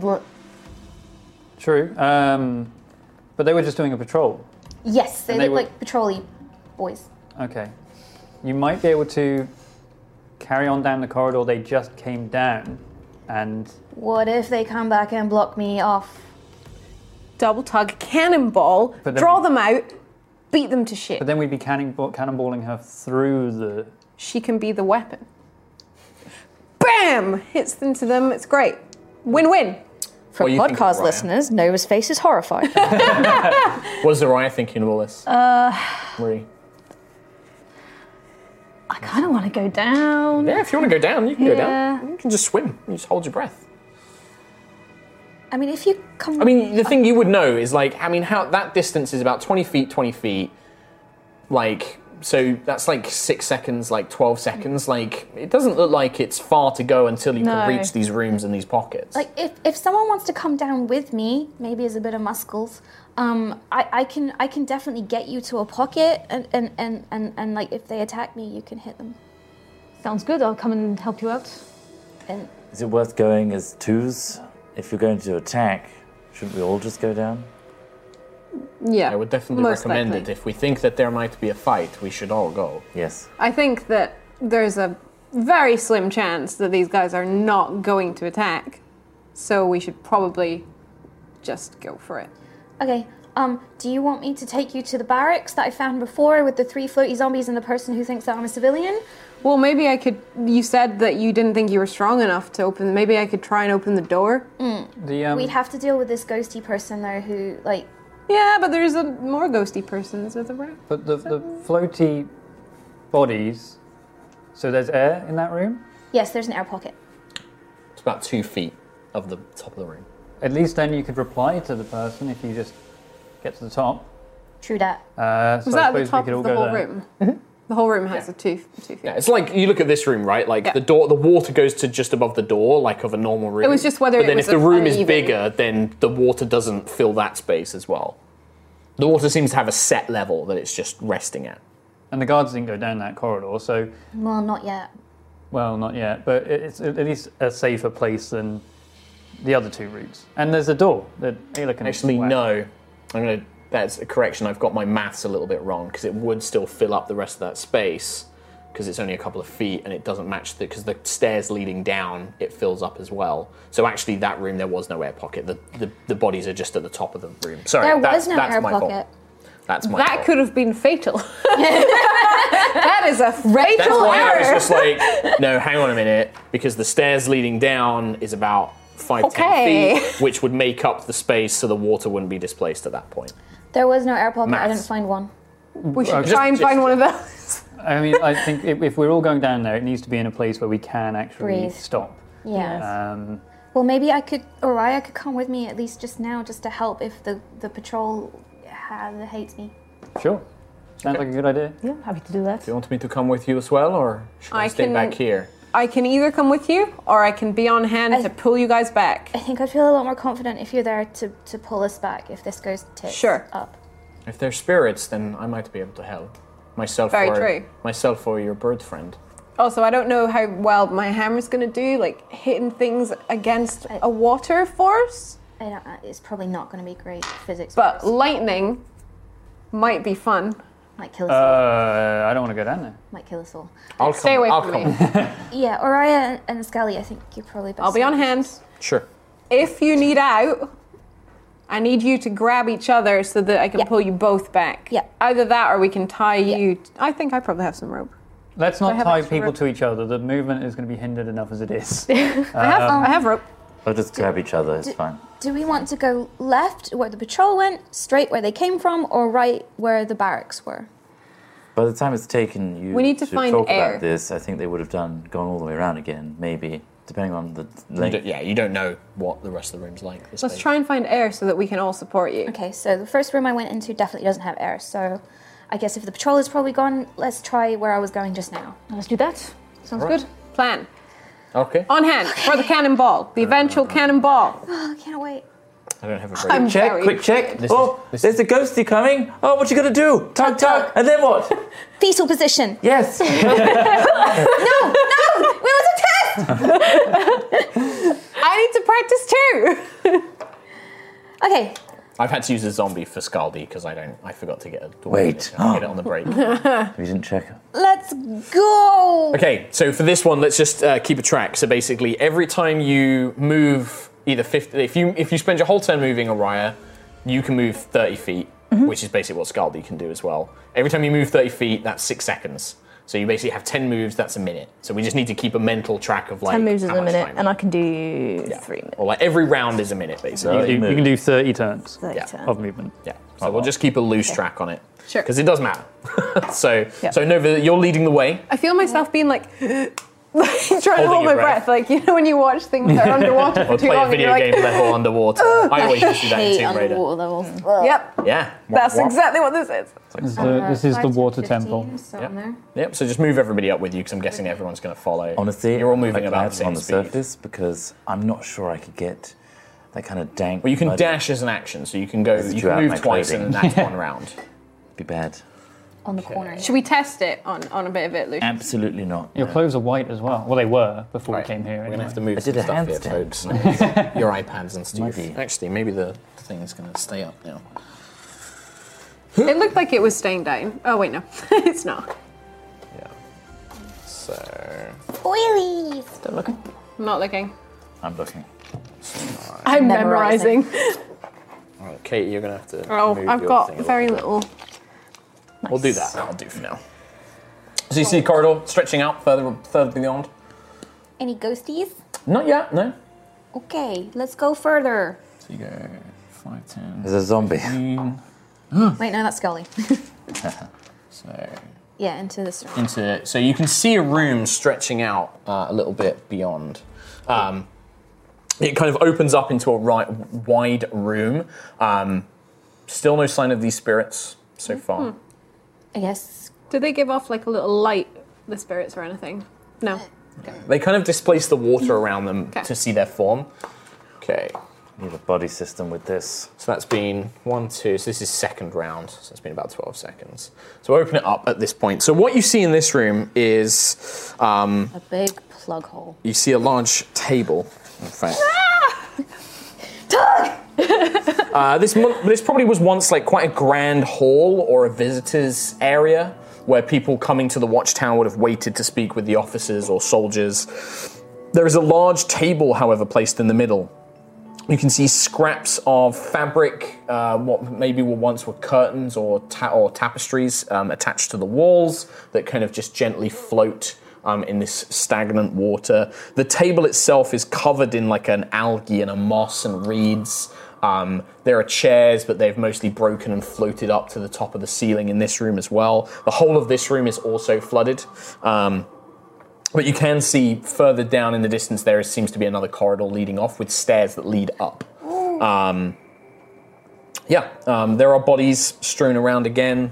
True. But they were just doing a patrol. yes, they And they look were- like patrol-y boys. Okay. You might be able to carry on down the corridor they just came down And What if they come back and block me off? Double tug, cannonball, But then- draw them out, beat them to shit. but then we'd be cannonballing her through the. She can be the weapon. Bam! Hits into them. It's great. Win-win. For What do you think, podcast Raya? listeners, Nova's face is horrified. What is Araya thinking of all this? Marie? I kind of want to go down. Yeah, if you want to go down, you can go Yeah. down. You can just swim. You just hold your breath. I mean, if you come... I mean, the thing you would know is how that distance is about 20 feet. So that's 6 seconds, 12 seconds. It doesn't look like it's far to go until you can No. reach these rooms and these pockets. Like, if someone wants to come down with me, maybe as a bit of muscles, I can definitely get you to a pocket, and like, if they attack me, you can hit them. Sounds good. I'll come and help you out. And Is it worth going as twos? If you're going to attack, shouldn't we all just go down? Yeah. I would definitely most recommend likely. it. If we think that there might be a fight, we should all go. Yes. I think that there's a very slim chance that these guys are not going to attack. So we should probably just go for it. okay, do you want me to take you to the barracks that I found before with the 3 floaty zombies and the person who thinks that I'm a civilian? Well, maybe I could... You said that you didn't think you were strong enough to open... Maybe I could try and open the door? We'd have to deal with this ghosty person though, who like. Yeah, but there's more ghosty persons with around. But the floaty bodies. So there's air in that room. Yes, there's an air pocket. It's about 2 feet of the top of the room. At least then you could reply to the person if you just get to the top. True that. So I Was that at the suppose we top could all of the go whole there. room? The whole room has a 2 feet. Yeah, it's like you look at this room, right? Like Yeah. the door, the water goes to just above the door, like of a normal room. It was just whether But it then was if the room is uneven. bigger, then the water doesn't fill that space as well. The water seems to have a set level that it's just resting at. And the guards didn't go down that corridor, so Well, not yet. well, not yet. But it's at least a safer place than the other 2 routes. And there's a door that Ayla can Actually, whack. no. That's a correction. I've got my maths a little bit wrong because it would still fill up the rest of that space because it's only a couple of feet and it doesn't match because the stairs leading down, it fills up as well. So actually, that room there was no air pocket. The bodies are just at the top of the room. Sorry, There that's was no air my pocket. fault. That's my That fault. could have been fatal. That is a That's fatal why I was error. just like, no, hang on a minute, because the stairs leading down is about 5-10 Okay. feet, which would make up the space so the water wouldn't be displaced at that point. There was no air pocket. I Maths. didn't find one. We should Just- try and just- find one of those. I mean, I think if we're all going down there, it needs to be in a place where we can actually Breathe. stop. Yeah. Well, maybe Araya could come with me at least just now, just to help if the patrol hates me. Sure. Sounds like a good idea. Yeah, happy to do that. Do you want me to come with you as well, or should I stay back here? I can either come with you, or I can be on hand to pull you guys back. I think I'd feel a lot more confident if you're there to pull us back if this goes tits Sure. up. If they're spirits, then I might be able to help. Myself Very or true. myself or your bird friend. Also, I don't know how well my hammer's going to do, like hitting things against a water force, It's probably not going to be great physics. but lightning might be fun. Might kill us all. I don't want to go down there. Might kill us all. I'll Stay come. away I'll from come. me. Yeah, Araya and Scully, I think you're probably best. I'll be on suited. hand. Sure. If you need out, I need you to grab each other so that I can pull you both back. Yeah. Either that or we can tie you. I think I probably have some rope. Let's I not have tie extra people rope? to each other. The movement is going to be hindered enough as it is. I have rope. I'll just grab each other, it's fine. Do we want to go left where the patrol went, straight where they came from, or right where the barracks were? By the time it's taken you We need to find talk air. about this, I think they would have gone all the way around again, maybe, depending on the length. You don't know what the rest of the room's like. Let's try and find air so that we can all support you. Okay, so the first room I went into definitely doesn't have air, so I guess if the patrol is probably gone, let's try where I was going just now. Let's do that. Sounds Right. good. Plan. Okay. On hand for the cannonball. The eventual cannonball. Oh, I can't wait. I don't have a break. I'm Check, very quick check. This Oh, is- there's a ghosty coming. Oh, what you gonna do? Tug, tug. And then what? Fetal position. Yes. No, it was a test! I need to practice too. Okay, I've had to use a zombie for Scaldy because I forgot to get a dwarf. Wait. I get it on the break. We didn't check it. Let's go! Okay, so for this one, let's just keep a track. So basically, every time you move either 50, if you spend your whole turn moving Araya, you can move 30 feet, which is basically what Scaldy can do as well. Every time you move 30 feet, that's 6 seconds. So you basically have 10 moves, that's a minute. So we just need to keep a mental track of 10 moves is how a much minute, time. and I can do 3 minutes. Or every round is a minute, basically. You can do 30 turns 30 turns. of movement. Yeah. So we'll just keep a loose track on it. Sure. Because it does matter. So Nova, you're leading the way. I feel myself being like trying to Holding hold your my breath. breath. Like, you know when you watch things that are underwater for Or too play a long and video you're like, game level underwater. I always used to do that in Hate Tomb Raider. underwater levels. yep, Yeah. that's Wah, wah. exactly what this is. This is the 5 to water 15, temple. so on there. Yep, so just move everybody up with you because I'm guessing everyone's going to follow. Honestly, you're all moving I'm about glad the same on the speed. surface because I'm not sure I could get that kind of dank. Well, you can muddy- dash as an action, so you can go. Does it You draw can out move my twice, clothing? and then that's one round. Be bad. On the corner. Should we test it on a bit of it, Lucian? Absolutely not. Your clothes are white as well. Well, they were before Right. we came here. We're going to Anyway. have to move I some did a stuff here, handstand. folks. Your iPads and stuff. Muddy. Actually, maybe the thing is going to stay up now. It looked like it was staying down. Oh wait, no, it's not. Yeah. So. Oilies! Still looking. I'm not looking. I'm looking. I'm Memorizing. memorizing. All right, Katie, you're going to have to. Oh, move I've your got thing a very little little. bit. We'll do that. I'll do for now. So you see the corridor stretching out further beyond? Any ghosties? Not yet. No. Okay, let's go further. So you go 5, 10. There's a zombie. Wait, no, that's Scully. So. Yeah, into this room. So you can see a room stretching out a little bit beyond. It kind of opens up into a wide room. Still no sign of these spirits so far. I guess. Did they give off like a little light, the spirits or anything? No. They kind of displace the water around them Okay. to see their form. Okay. Need a body system with this. So that's been 1, 2. So this is second round. So it's been about 12 seconds. So open it up at this point. So what you see in this room is A big plug hole. you see a large table. In fact, this probably was once like quite a grand hall or a visitors area where people coming to the watchtower would have waited to speak with the officers or soldiers. There is a large table, however, placed in the middle. You can see scraps of fabric, what maybe once were curtains or tapestries attached to the walls that kind of just gently float in this stagnant water. The table itself is covered in like an algae and a moss and reeds. There are chairs, but they've mostly broken and floated up to the top of the ceiling in this room as well. The whole of this room is also flooded. But you can see further down in the distance there seems to be another corridor leading off with stairs that lead up. There are bodies strewn around again.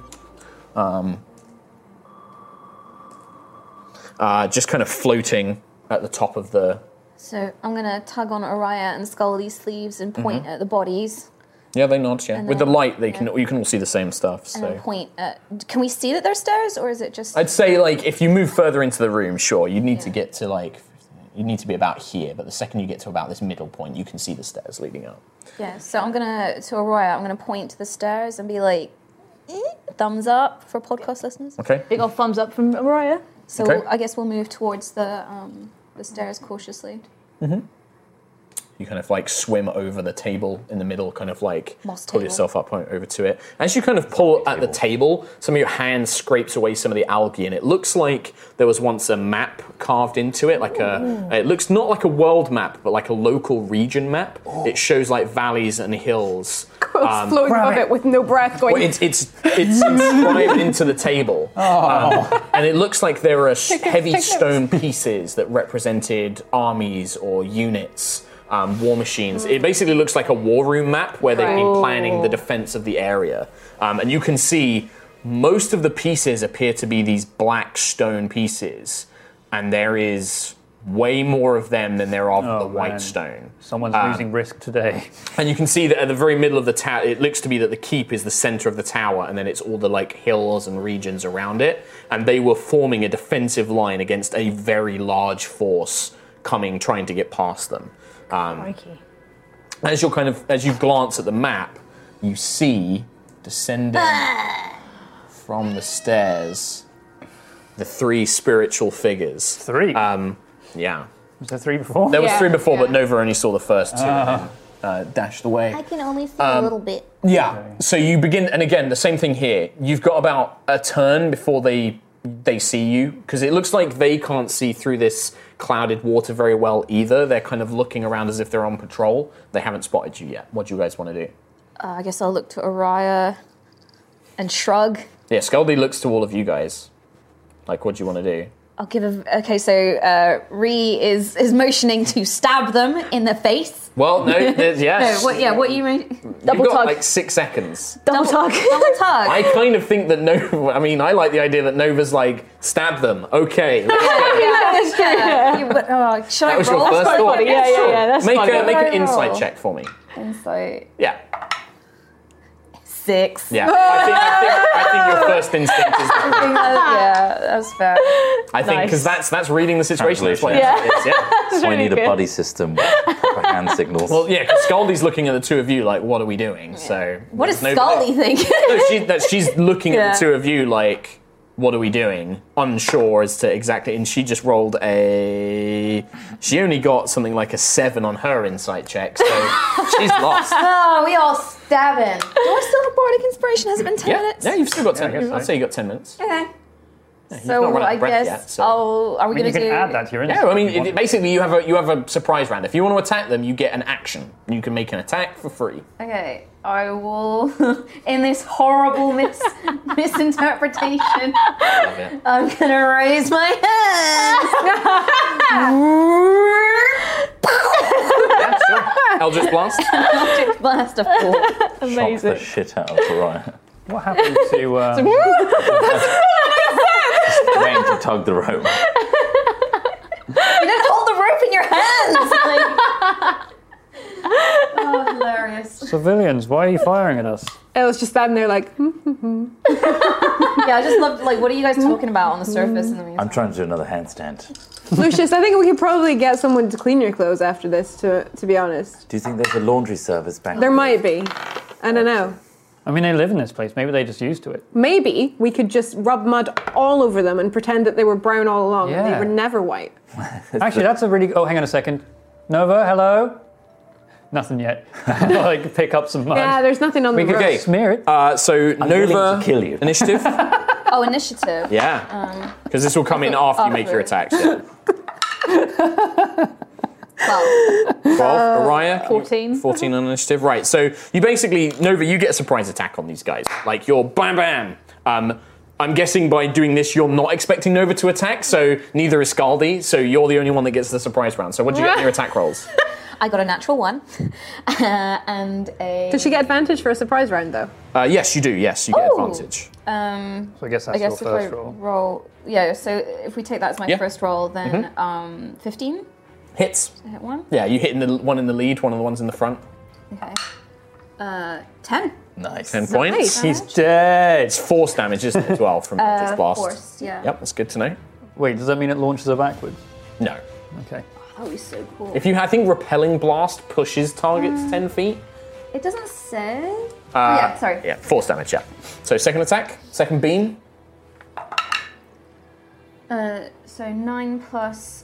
Just kind of floating at the top of the... So I'm gonna tug on Araya and Scully's sleeves and point at the bodies. Yeah, they nod, yeah. And With the then- light, you can all see the same stuff. And So then point at. Can we see that they're stairs, or is it just? I'd say, like, if you move further into the room, sure, you'd need to get to, like... You need to be about here, but the second you get to about this middle point, you can see the stairs leading up. Yeah. So I'm gonna to Araya. I'm gonna point to the stairs and be like, thumbs up for podcast listeners. Okay? Big old thumbs up from Mariah. So Okay. I guess we'll move towards the stairs cautiously. You kind of like swim over the table in the middle, kind of like Moss pull table. yourself up over to it. As you kind of pull at the table, some of your hand scrapes away some of the algae, and it looks like there was once a map carved into it. It looks not like a world map, but like a local region map. It shows like valleys and hills. Floating above it with no breath going. Well, it's inscribed into the table, and it looks like there are heavy take notes. stone pieces that represented armies or units, war machines. It basically looks like a war room map where they've been planning the defense of the area, and you can see most of the pieces appear to be these black stone pieces, and there is way more of them than there are of the white man. stone. Someone's losing Risk today. And you can see that at the very middle of the tower, it looks to be that the keep is the center of the tower, and then it's all the like hills and regions around it. And they were forming a defensive line against a very large force trying to get past them. Crikey. As you glance at the map, you see descending from the stairs the 3 spiritual figures. 3? Yeah. Was there 3 before? There was 3 before, but Nova only saw the first 2 and then, dashed away. I can only see a little bit. Yeah. So you begin, and again, the same thing here. You've got about a turn before they see you, because it looks like they can't see through this clouded water very well either. They're kind of looking around as if they're on patrol. They haven't spotted you yet. What do you guys want to do? I guess I'll look to Araya and shrug. Yeah, Scaldy looks to all of you guys. Like, what do you want to do? I'll give a... Okay, so Ree is motioning to stab them in the face. Well, no, yes. No, what you mean? You've got like 6 seconds. Double tug. Double tug. I kind of think that Nova, I mean, I like the idea that Nova's like, stab them. Okay. Let's go. Should That was I roll? your first thought. funny. Yeah, that's Make funny. an insight check for me. Insight. Yeah. 6. Yeah. I think your first instinct is Yeah, that's fair. I think because that's reading the situation. That's what it is. Yeah. So I need a buddy system with proper hand signals. Well, yeah, because Scaldy's looking at the 2 of you like, what are we doing? So What does there's nobody- Scaldy think? No, she's looking at the 2 of you like, what are we doing? Unsure as to exactly, and she just rolled she only got something like a 7 on her insight check, so she's lost. Oh, we all stabbing. Do I still have Bardic Inspiration? Has it been 10 minutes? Yeah, you've still got 10 minutes. so. I'd say you got 10 minutes. Okay. You've not So run out I of breath guess yet, so. are we You going to can do... add that to your Yeah, I mean, basically you have a surprise round. If you want to attack them, you get an action. You can make an attack for free. Okay, I will, in this horrible misinterpretation, Love it. I'm going to raise my Yeah, sure. Eldritch Blast. hand. Blast of 4. Shock Amazing. the shit out of Pariah. What happened to... Trying to tug the rope. You didn't hold the rope in your hands! Oh, hilarious. Civilians, why are you firing at us? I was just standing there like, Yeah, I just love, what are you guys talking about on the surface in the meantime? I'm trying to do another handstand. Lucius, I think we could probably get someone to clean your clothes after this, to be honest. Do you think there's a laundry service back There might be. I don't know. I mean, they live in this place. Maybe they're just used to it. Maybe we could just rub mud all over them and pretend that they were brown all along and they Yeah. were never white. Actually, that's a really... Oh, hang on a second. Nova, hello? Nothing yet. Like, pick up some mud. Yeah, there's nothing on the we could roof. smear it. So I'm willing Nova to kill you. initiative. Oh, initiative. Yeah. Because this will come in after you make your attacks. Yeah. 12. 12, Araya. 14. 14 on initiative. Right, so you basically, Nova, you get a surprise attack on these guys. Like, you're bam bam. I'm guessing by doing this, you're not expecting Nova to attack, so neither is Scaldy, so you're the only one that gets the surprise round. So what did you get in your attack rolls? I got a natural 1. And a... Does she get advantage for a surprise round, though? Yes, you do. Yes, you get Ooh. advantage. So I guess that's your if first I roll. Yeah, so if we take that as my Yeah. first roll, then 15 Hits. to hit 1. Yeah, you hit the one in the lead, one of the ones in the front. Okay. 10. Nice. 10 points. He's dead. It's force damage, isn't it, as well, from Eldritch Blast? Force, yeah. Yep, that's good to know. Wait, does that mean it launches her backwards? No. Okay. Oh, he's so cool. I think repelling blast pushes targets 10 feet. It doesn't say. Yeah, sorry. Yeah, force damage, yeah. So second attack, second beam. So 9 plus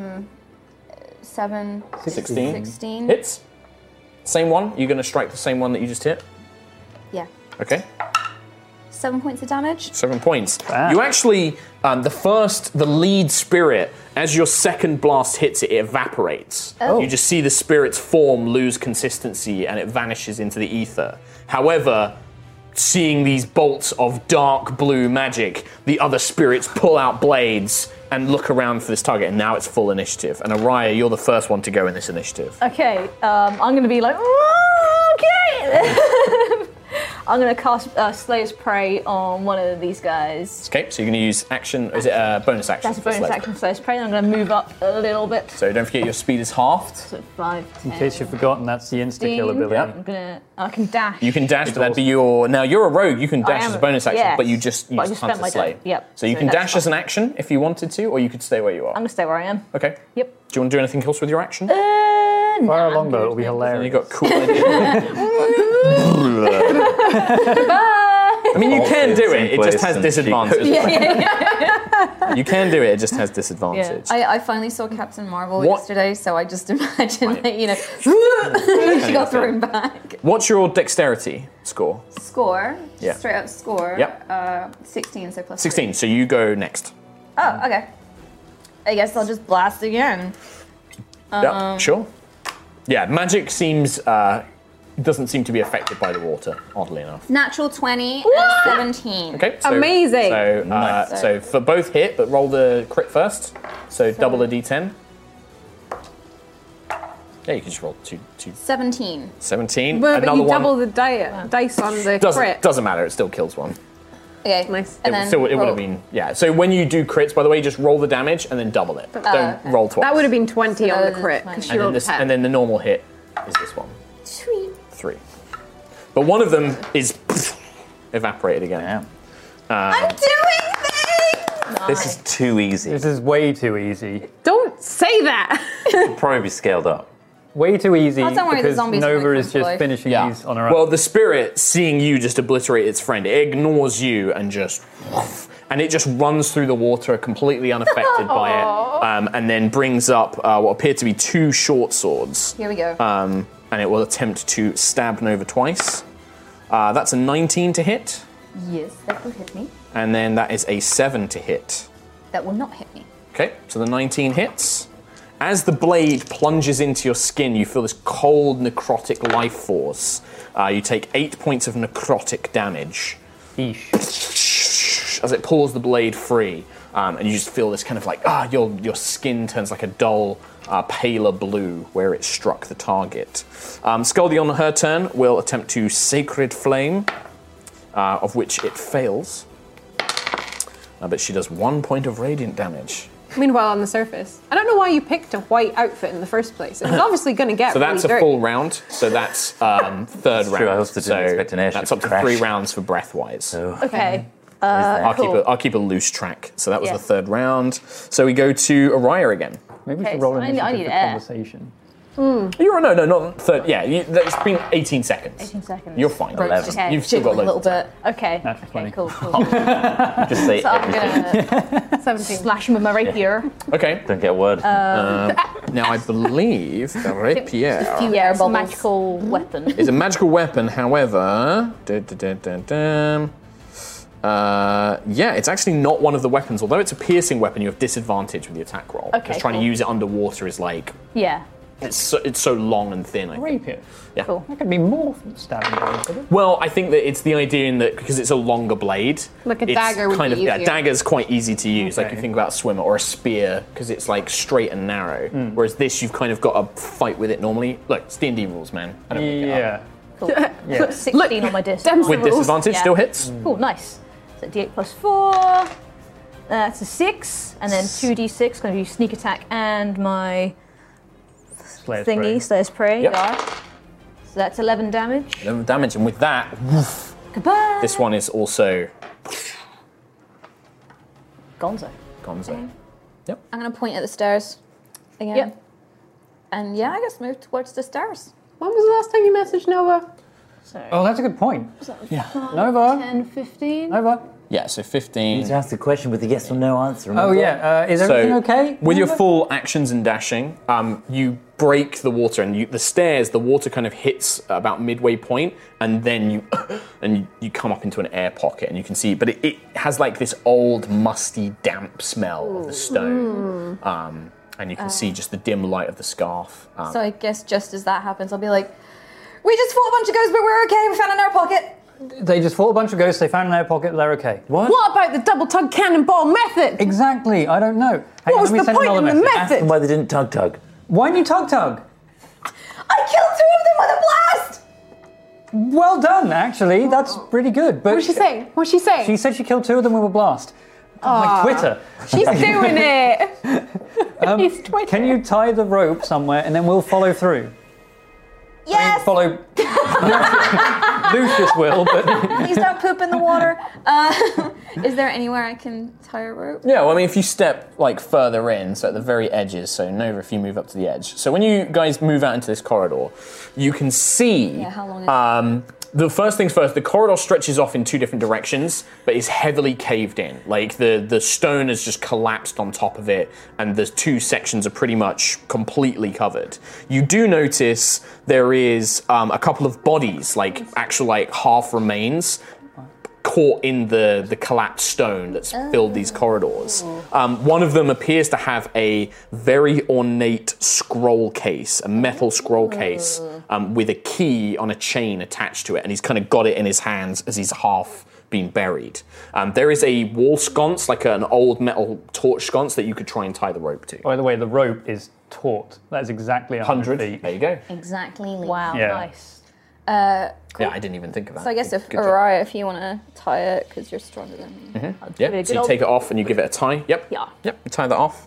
7. 16. 16. Hits. Same one. You're going to strike the same one that you just hit. Yeah. Okay. 7 points of damage. 7 points. Bam. You actually, the lead spirit, as your second blast hits it, it evaporates. Oh. You just see the spirit's form lose consistency and it vanishes into the ether. However, seeing these bolts of dark blue magic, the other spirits pull out blades and look around for this target, and now it's full initiative. And Araya, you're the first one to go in this initiative. Okay, I'm going to be like, okay. I'm going to cast Slayer's Prey on one of these guys. Okay, so you're going to use action, or is it a bonus action? That's a for bonus Slayer's action, Slayer's Prey, and I'm going to move up a little bit. So don't forget your speed is halved. So 5, 10, In case you've forgotten, that's the insta-kill 15. ability. I can dash. You can dash, but that'd be your... Now, you're a rogue, you can dash am as a bonus action, yes. but you just But I use just spent Hunter my Slay. turn, yep. So you So can that's dash as fine. an action if you wanted to, or you could stay where you are. I'm going to stay where I am. Okay. Yep. Do you want to do anything else with your action? Fire a longbow, it'll be And hilarious. you got cool idea. I mean, you can do it. It just has disadvantage. You can do it. It just has disadvantage. I finally saw Captain Marvel What? yesterday, so I just imagine that, she got thrown back. What's your dexterity score? Score, Yeah. straight up score. Yep. 16, so plus 16. So you go next. 3. Oh, okay. I guess I'll just blast again. Yeah, sure. Yeah, magic seems doesn't seem to be affected by the water, oddly enough. Natural 20 and 17. Okay, so, Amazing. So, so for both hit, but roll the crit first. So double the d10. Yeah, you can just roll two 17. 17. But Another you one. double the dice on the crit. Doesn't matter. It still kills one. Okay. Nice. And It then would roll. have been So when you do crits, by the way, just roll the damage and then double it. Don't okay. roll twice. That would have been 20 So on the that crit was because 20. she rolled 10. And then the normal hit is this one. Sweet. 3. But one of them is evaporated again. Yeah. I'm doing things! This is too easy. This is way too easy. Don't say that. It'll probably be scaled up. Way too easy Oh, don't worry, the because zombies Nova will is come to just life. finishing these on her own. Well, the spirit, seeing you just obliterate its friend, it ignores you and just... And it just runs through the water completely unaffected by it, and then brings up what appear to be 2 short swords. Here we go. And it will attempt to stab Nova twice. That's a 19 to hit, Yes, that will hit me. and then that is a 7 to hit. That will not hit me. Okay, so the 19 hits. As the blade plunges into your skin, you feel this cold, necrotic life force. You take 8 points of necrotic damage as it pulls the blade free, and you just feel this kind of like, your skin turns like a dull, paler blue where it struck the target. Scaldy on her turn will attempt to Sacred Flame, of which it fails. But she does 1 point of radiant damage. Meanwhile, on the surface, I don't know why you picked a white outfit in the first place. It was obviously going to get So that's really a full dirty. round. So that's third round. true, I also didn't expect an airship that's up to to crash. 3 rounds for breath-wise. Okay. I'll keep a loose track. So that was Yeah. the third round. So we go to Araya again. Maybe we Okay, should roll so I initiative need for air. conversation. You're no, not third. Yeah, it's been 18 seconds. 18 seconds. You're fine. 11. Okay. You've still got Jiggling a loads. little bit. Okay. Natural Okay, 20. cool, cool. Just say So I'm everything. gonna 17. slash him with my rapier. Okay. Don't get a word. Now I believe the rapier Air It's a bubbles. magical weapon. is a magical weapon. However, yeah, it's actually not one of the weapons. Although it's a piercing weapon, you have disadvantage with the attack roll. Okay, Because trying cool. to use it underwater is like Yeah. it's so long and thin. I think. Rapier. Yeah. Cool. That could be more than stabbing damage, could it? Well, I think that it's the idea in that because it's a longer blade, Like a it's dagger would kind be of easier. dagger's quite easy to use. Like Okay. you think about a swimmer or a spear because it's like straight and narrow. Whereas this, you've kind of got to fight with it normally. Look, it's D&D rules, man. I don't make it up. Yeah. Cool. Yeah. 16 on my disc. Them's the With rules. disadvantage, Yeah. still hits. Cool, nice. So D8 plus 4. That's a 6. And then 2d6, going to do sneak attack and my Slayer's thingy, Prey. Slayer's Prey. Yep. Yeah. So that's 11 damage. 11 damage, and with that, woof, Goodbye. this one is also Gonzo. Gonzo. I'm going to point at the stairs again. Yep. And yeah, I guess move towards the stairs. When was the last time you messaged Nova? So Oh, that's a good point. Nova. 10, 15. Nova. Yeah, so You 15. need to ask the question with a yes or no answer. Oh, remember? yeah. Is everything okay? With your Nova? full actions and dashing, you break the water, and the stairs, the water kind of hits about midway point, and then you come up into an air pocket, and you can see, but it has like this old, musty, damp smell of the stone, and you can see just the dim light of the scarf. So I guess just as that happens, I'll be like, we just fought a bunch of ghosts, but we're okay. We found an air pocket. They just fought a bunch of ghosts, they found an air pocket, they're okay. What? What about the double tug cannonball method? Exactly, I don't know. Hang What on, was let me the send point another in the message. Ask them method? why they didn't tug. Why didn't you tug? I killed 2 of them with a blast. Well done, actually. That's pretty good. But What's she saying? What's she saying? She said she killed 2 of them with a blast. Like Twitter. She's doing it. He's Twitter. Can you tie the rope somewhere and then we'll follow through? Yes! Follow. Lucius will, but Please don't poop in the water. Is there anywhere I can tie a rope? Yeah, well, I mean, if you step like further in, so at the very edges, so Nova, if you move up to the edge. So when you guys move out into this corridor, you can see. Yeah, how long is the first things first, the corridor stretches off in two different directions, but is heavily caved in. Like the stone has just collapsed on top of it, and the two sections are pretty much completely covered. You do notice there is a couple of bodies, like actual like half remains, caught in the collapsed stone that's filled these corridors. One of them appears to have a very ornate scroll case, a metal scroll case, with a key on a chain attached to it, and he's kind of got it in his hands as he's half been buried. There is a wall sconce, like an old metal torch sconce that you could try and tie the rope to. by the way, the rope is taut. That is exactly 100 feet. There you go. Exactly. Wow, Yeah. nice. Yeah, I didn't even think of that. So I guess if Good job. Araya, if you want to tie it, because you're stronger than me. Yeah, so you take it off and you give it a tie. Yep. Yeah. Yep, you tie that off.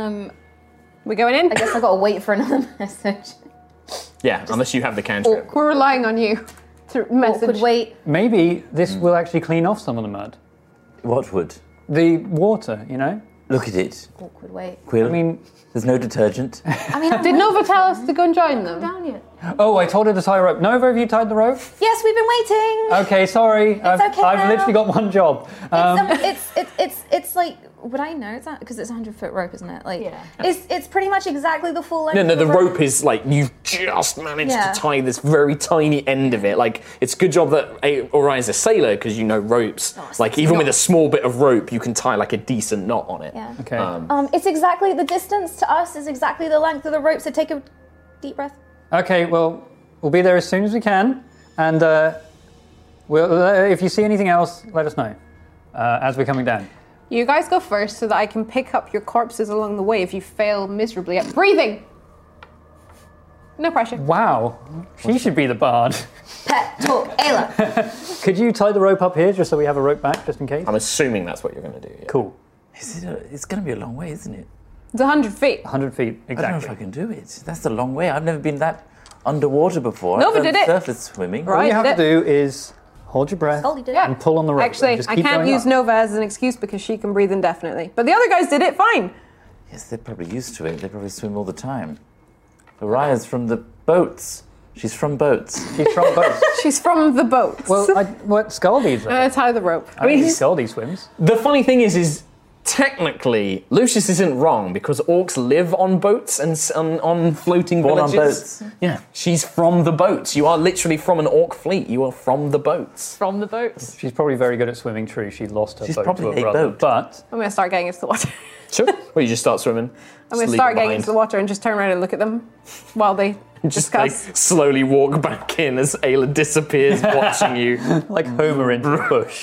We going in? I guess I got to wait for another message. Yeah, unless you have the cantrip. We're relying on you to message. Awkward wait. Maybe this will actually clean off some of the mud. What would? The water, you know? Look at it. Awkward wait. Quill, I mean, there's no detergent. I mean, Did Nova tell us to go and join them? Down yet? oh, I told her to tie a rope. Nova, have you tied the rope? yes, we've been waiting. Okay, sorry. I've okay now. literally got one job. It's like, would I know that? Because it's a 100-foot rope, isn't it? Like, Yeah. It's pretty much exactly the full length. No, of the rope is like, you've just managed Yeah. to tie this very tiny end of it. Like, it's a good job that Orion's a sailor because you know ropes. Like, even with a small bit of rope, you can tie like a decent knot on it. Yeah. Okay. It's exactly the distance to us is exactly the length of the rope. So take a deep breath. Okay, well, we'll be there as soon as we can. And if you see anything else, let us know as we're coming down. You guys go first so that I can pick up your corpses along the way if you fail miserably at breathing. No pressure. Wow, she should be the bard. Pet talk, Ayla. Could you tie the rope up here just so we have a rope back, just in case? I'm assuming that's what you're going to do. Yeah. Cool. It's going to be a long way, isn't it? It's 100 feet. 100 feet, I don't know if exactly. I can do it. That's a long way. I've never been that underwater before. Nova I've done did it. surface swimming. All Right. you have did to do is hold your breath Goldie did it. and pull on the rope. Actually, and just I keep can't going use up. Nova as an excuse because she can breathe indefinitely. But the other guys did it fine. Yes, they're probably used to it. They probably swim all the time. Araya's from the boats. She's from boats. She's from both. She's from the boats. Well, what Scaldy's I'm going to tie the rope. I mean, Scaldy swims. The funny thing is technically, Lucius isn't wrong because orcs live on boats and on floating Born on villages. boats. Yeah, she's from the boats. You are literally from an orc fleet. You are from the boats. From the boats. She's probably very good at swimming, true. She lost her She's boat probably to a her brother. boat. But I'm going to start getting into the water. Sure. Well, you just start swimming. I'm going to start getting into the water and just turn around and look at them while they Just like discuss. slowly walk back in as Ayla disappears, watching you like Homer into the bush.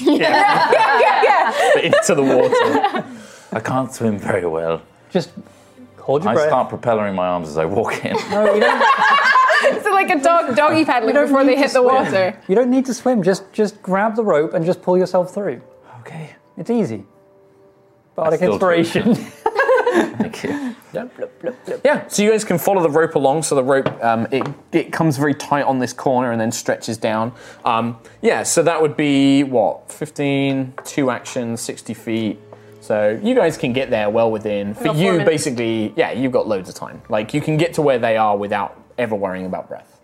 yeah. into the water. I can't swim very well. Just hold your I breath. start propelling my arms as I walk in. No, you don't, It's like a doggy paddling don't before need they to hit the swim. water. you don't need to swim. Just grab the rope and just pull yourself through. Okay. It's easy. Bardic still do. inspiration. Thank you. Yeah, so you guys can follow the rope along. So the rope, it comes very tight on this corner and then stretches down. Yeah, so that would be, 15, 2 actions, 60 feet. So you guys can get there well within. For got 4 you, minutes. basically, yeah, you've got loads of time. Like, you can get to where they are without ever worrying about breath.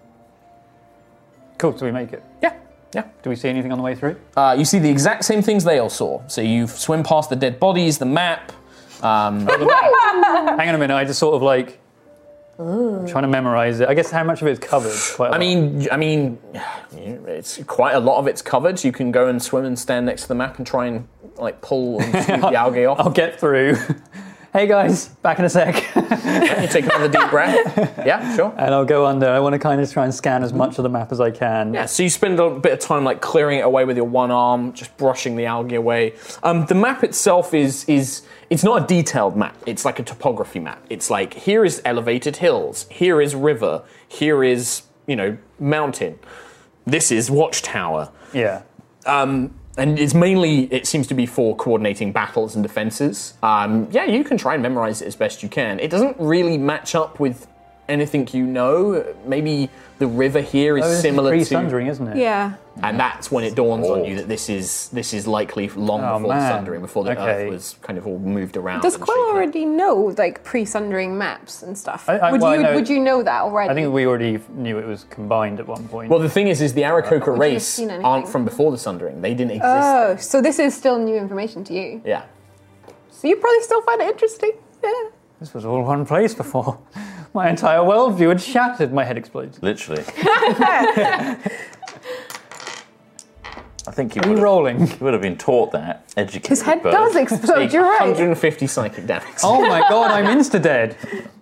Cool, so we make it. Yeah, yeah. Do we see anything on the way through? You see the exact same things they all saw. So you swim past the dead bodies, the map. Hang on a minute, I just sort of like trying to memorize it. I guess how much of it's covered? Quite a lot. I mean, it's quite a lot of it's covered. You can go and swim and stand next to the map and try and like pull and scoop the algae off. I'll get through. Hey guys, back in a sec. You take another deep breath. Yeah, sure. And I'll go under. I want to kind of try and scan as much of the map as I can. Yeah, so you spend a bit of time like clearing it away with your one arm, just brushing the algae away. The map itself is it's not a detailed map. It's like a topography map. It's like, here is elevated hills, here is river, here is, mountain. This is watchtower. Yeah. And it's mainly, it seems to be for coordinating battles and defenses. Yeah, you can try and memorize it as best you can. It doesn't really match up with anything you know. Maybe the river here is This is similar to pre-sundering, isn't it? Yeah. and that's when it dawns on you that this is likely long before the man. Sundering, before the Earth was kind of all moved around. Does and Quill shaken up. already know like pre-sundering maps and stuff? I would you know that already? I think we already knew it was combined at one point. Well, the thing is the Aarakocra Would you have race seen anything? aren't from before the Sundering. They didn't exist. Oh, so this is still new information to you. Yeah. So you probably still find it interesting. Yeah. This was all one place before. My entire worldview had shattered. My head exploded. Literally. I think you Are you rolling? would have been taught that, educated. His head but- does explode, you're right. 150 psychic damage. Oh my god, I'm insta-dead.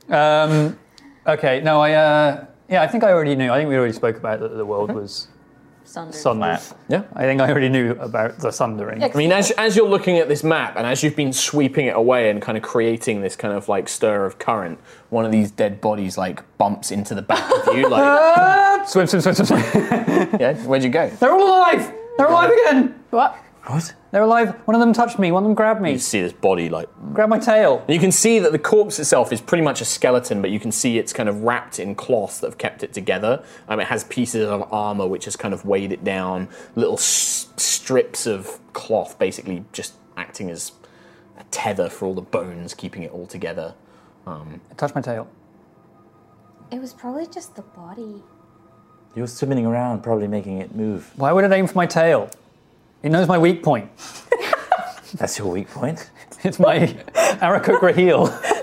Okay, no, I think I already knew. I think we already spoke about that the world was Sundering. Yeah. I think I already knew about the Sundering. I mean, as you're looking at this map and as you've been sweeping it away and kind of creating this kind of like stir of current, one of these dead bodies like bumps into the back of you. Like, Swim. yeah, where'd you go? They're all alive! They're alive again! What? What? They're alive. One of them touched me. One of them grabbed me. You see this body like. Grabbed my tail. You can see that the corpse itself is pretty much a skeleton, but you can see it's kind of wrapped in cloth that have kept it together. It has pieces of armor which has kind of weighed it down, little strips of cloth basically just acting as a tether for all the bones, keeping it all together. It touched my tail. It was probably just the body. You were swimming around, probably making it move. Why would it aim for my tail? It knows my weak point. That's your weak point. It's my Aarakocra heel.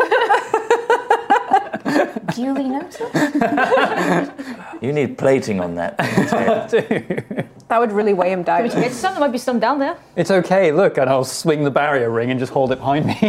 Duly noted. You need plating on that. That would really weigh him down. It's something might be some down there. It's okay, look, and I'll swing the barrier ring and just hold it behind me.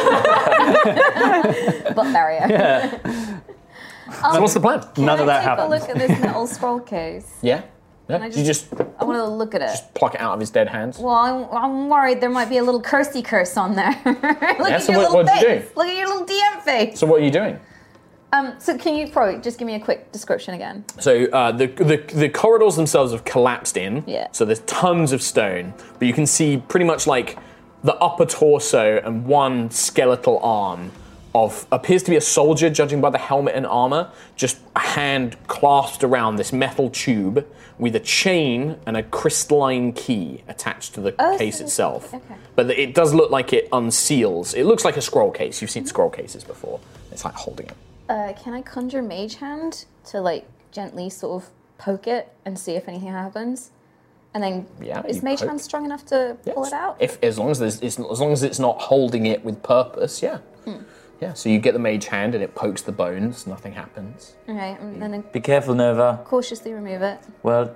Butt barrier. Yeah. So what's the plan? None of that Take a happened. look at this metal scroll case. Yeah? Can I You just I want to look at it. pluck it out of his dead hands. Well, I'm worried there might be a little cursey curse on there. Look at so your little what'd you face. do? Look at your little DM face. So what are you doing? So can you probably just give me a quick description again? So the corridors themselves have collapsed in. Yeah. So there's tons of stone, but you can see pretty much like the upper torso and one skeletal arm of appears to be a soldier, judging by the helmet and armor. Just a hand clasped around this metal tube with a chain and a crystalline key attached to the case itself. Okay. But it does look like it unseals. It looks like a scroll case. You've seen scroll cases before. It's like holding it. Can I conjure Mage Hand to like gently sort of poke it and see if anything happens? And then is you Mage poke. Hand strong enough to pull it out? As long as it's not holding it with purpose, yeah. Yeah, so you get the mage hand and it pokes the bones, nothing happens. Okay, and then Be careful, Nova. cautiously remove it. Well,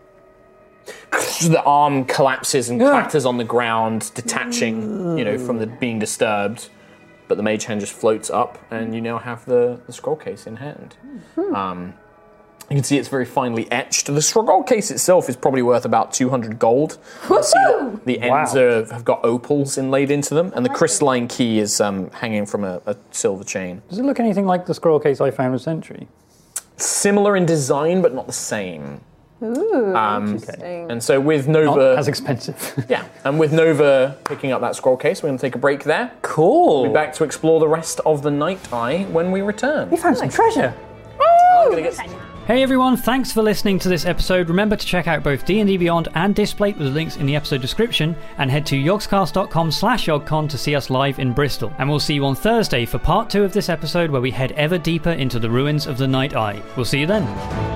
The arm collapses and clatters on the ground, detaching, from the being disturbed. But the mage hand just floats up, and you now have the scroll case in hand. You can see it's very finely etched. The scroll case itself is probably worth about 200 gold. You can see that the ends have got opals inlaid into them, and the crystalline key is hanging from a silver chain. Does it look anything like the scroll case I found with Sentry? Similar in design, but not the same. Ooh, interesting. And so with Not Nova, as expensive. yeah, and with Nova picking up that scroll case, we're going to take a break there. Cool. We'll be back to explore the rest of the Night Eye when we return. We found some treasure. I'm gonna get- Hey everyone, thanks for listening to this episode. Remember to check out both D&D Beyond and Displate with the links in the episode description, and head to yogscast.com/yogcon to see us live in Bristol. And we'll see you on Thursday for part 2 of this episode, where we head ever deeper into the ruins of the Night Eye. We'll see you then.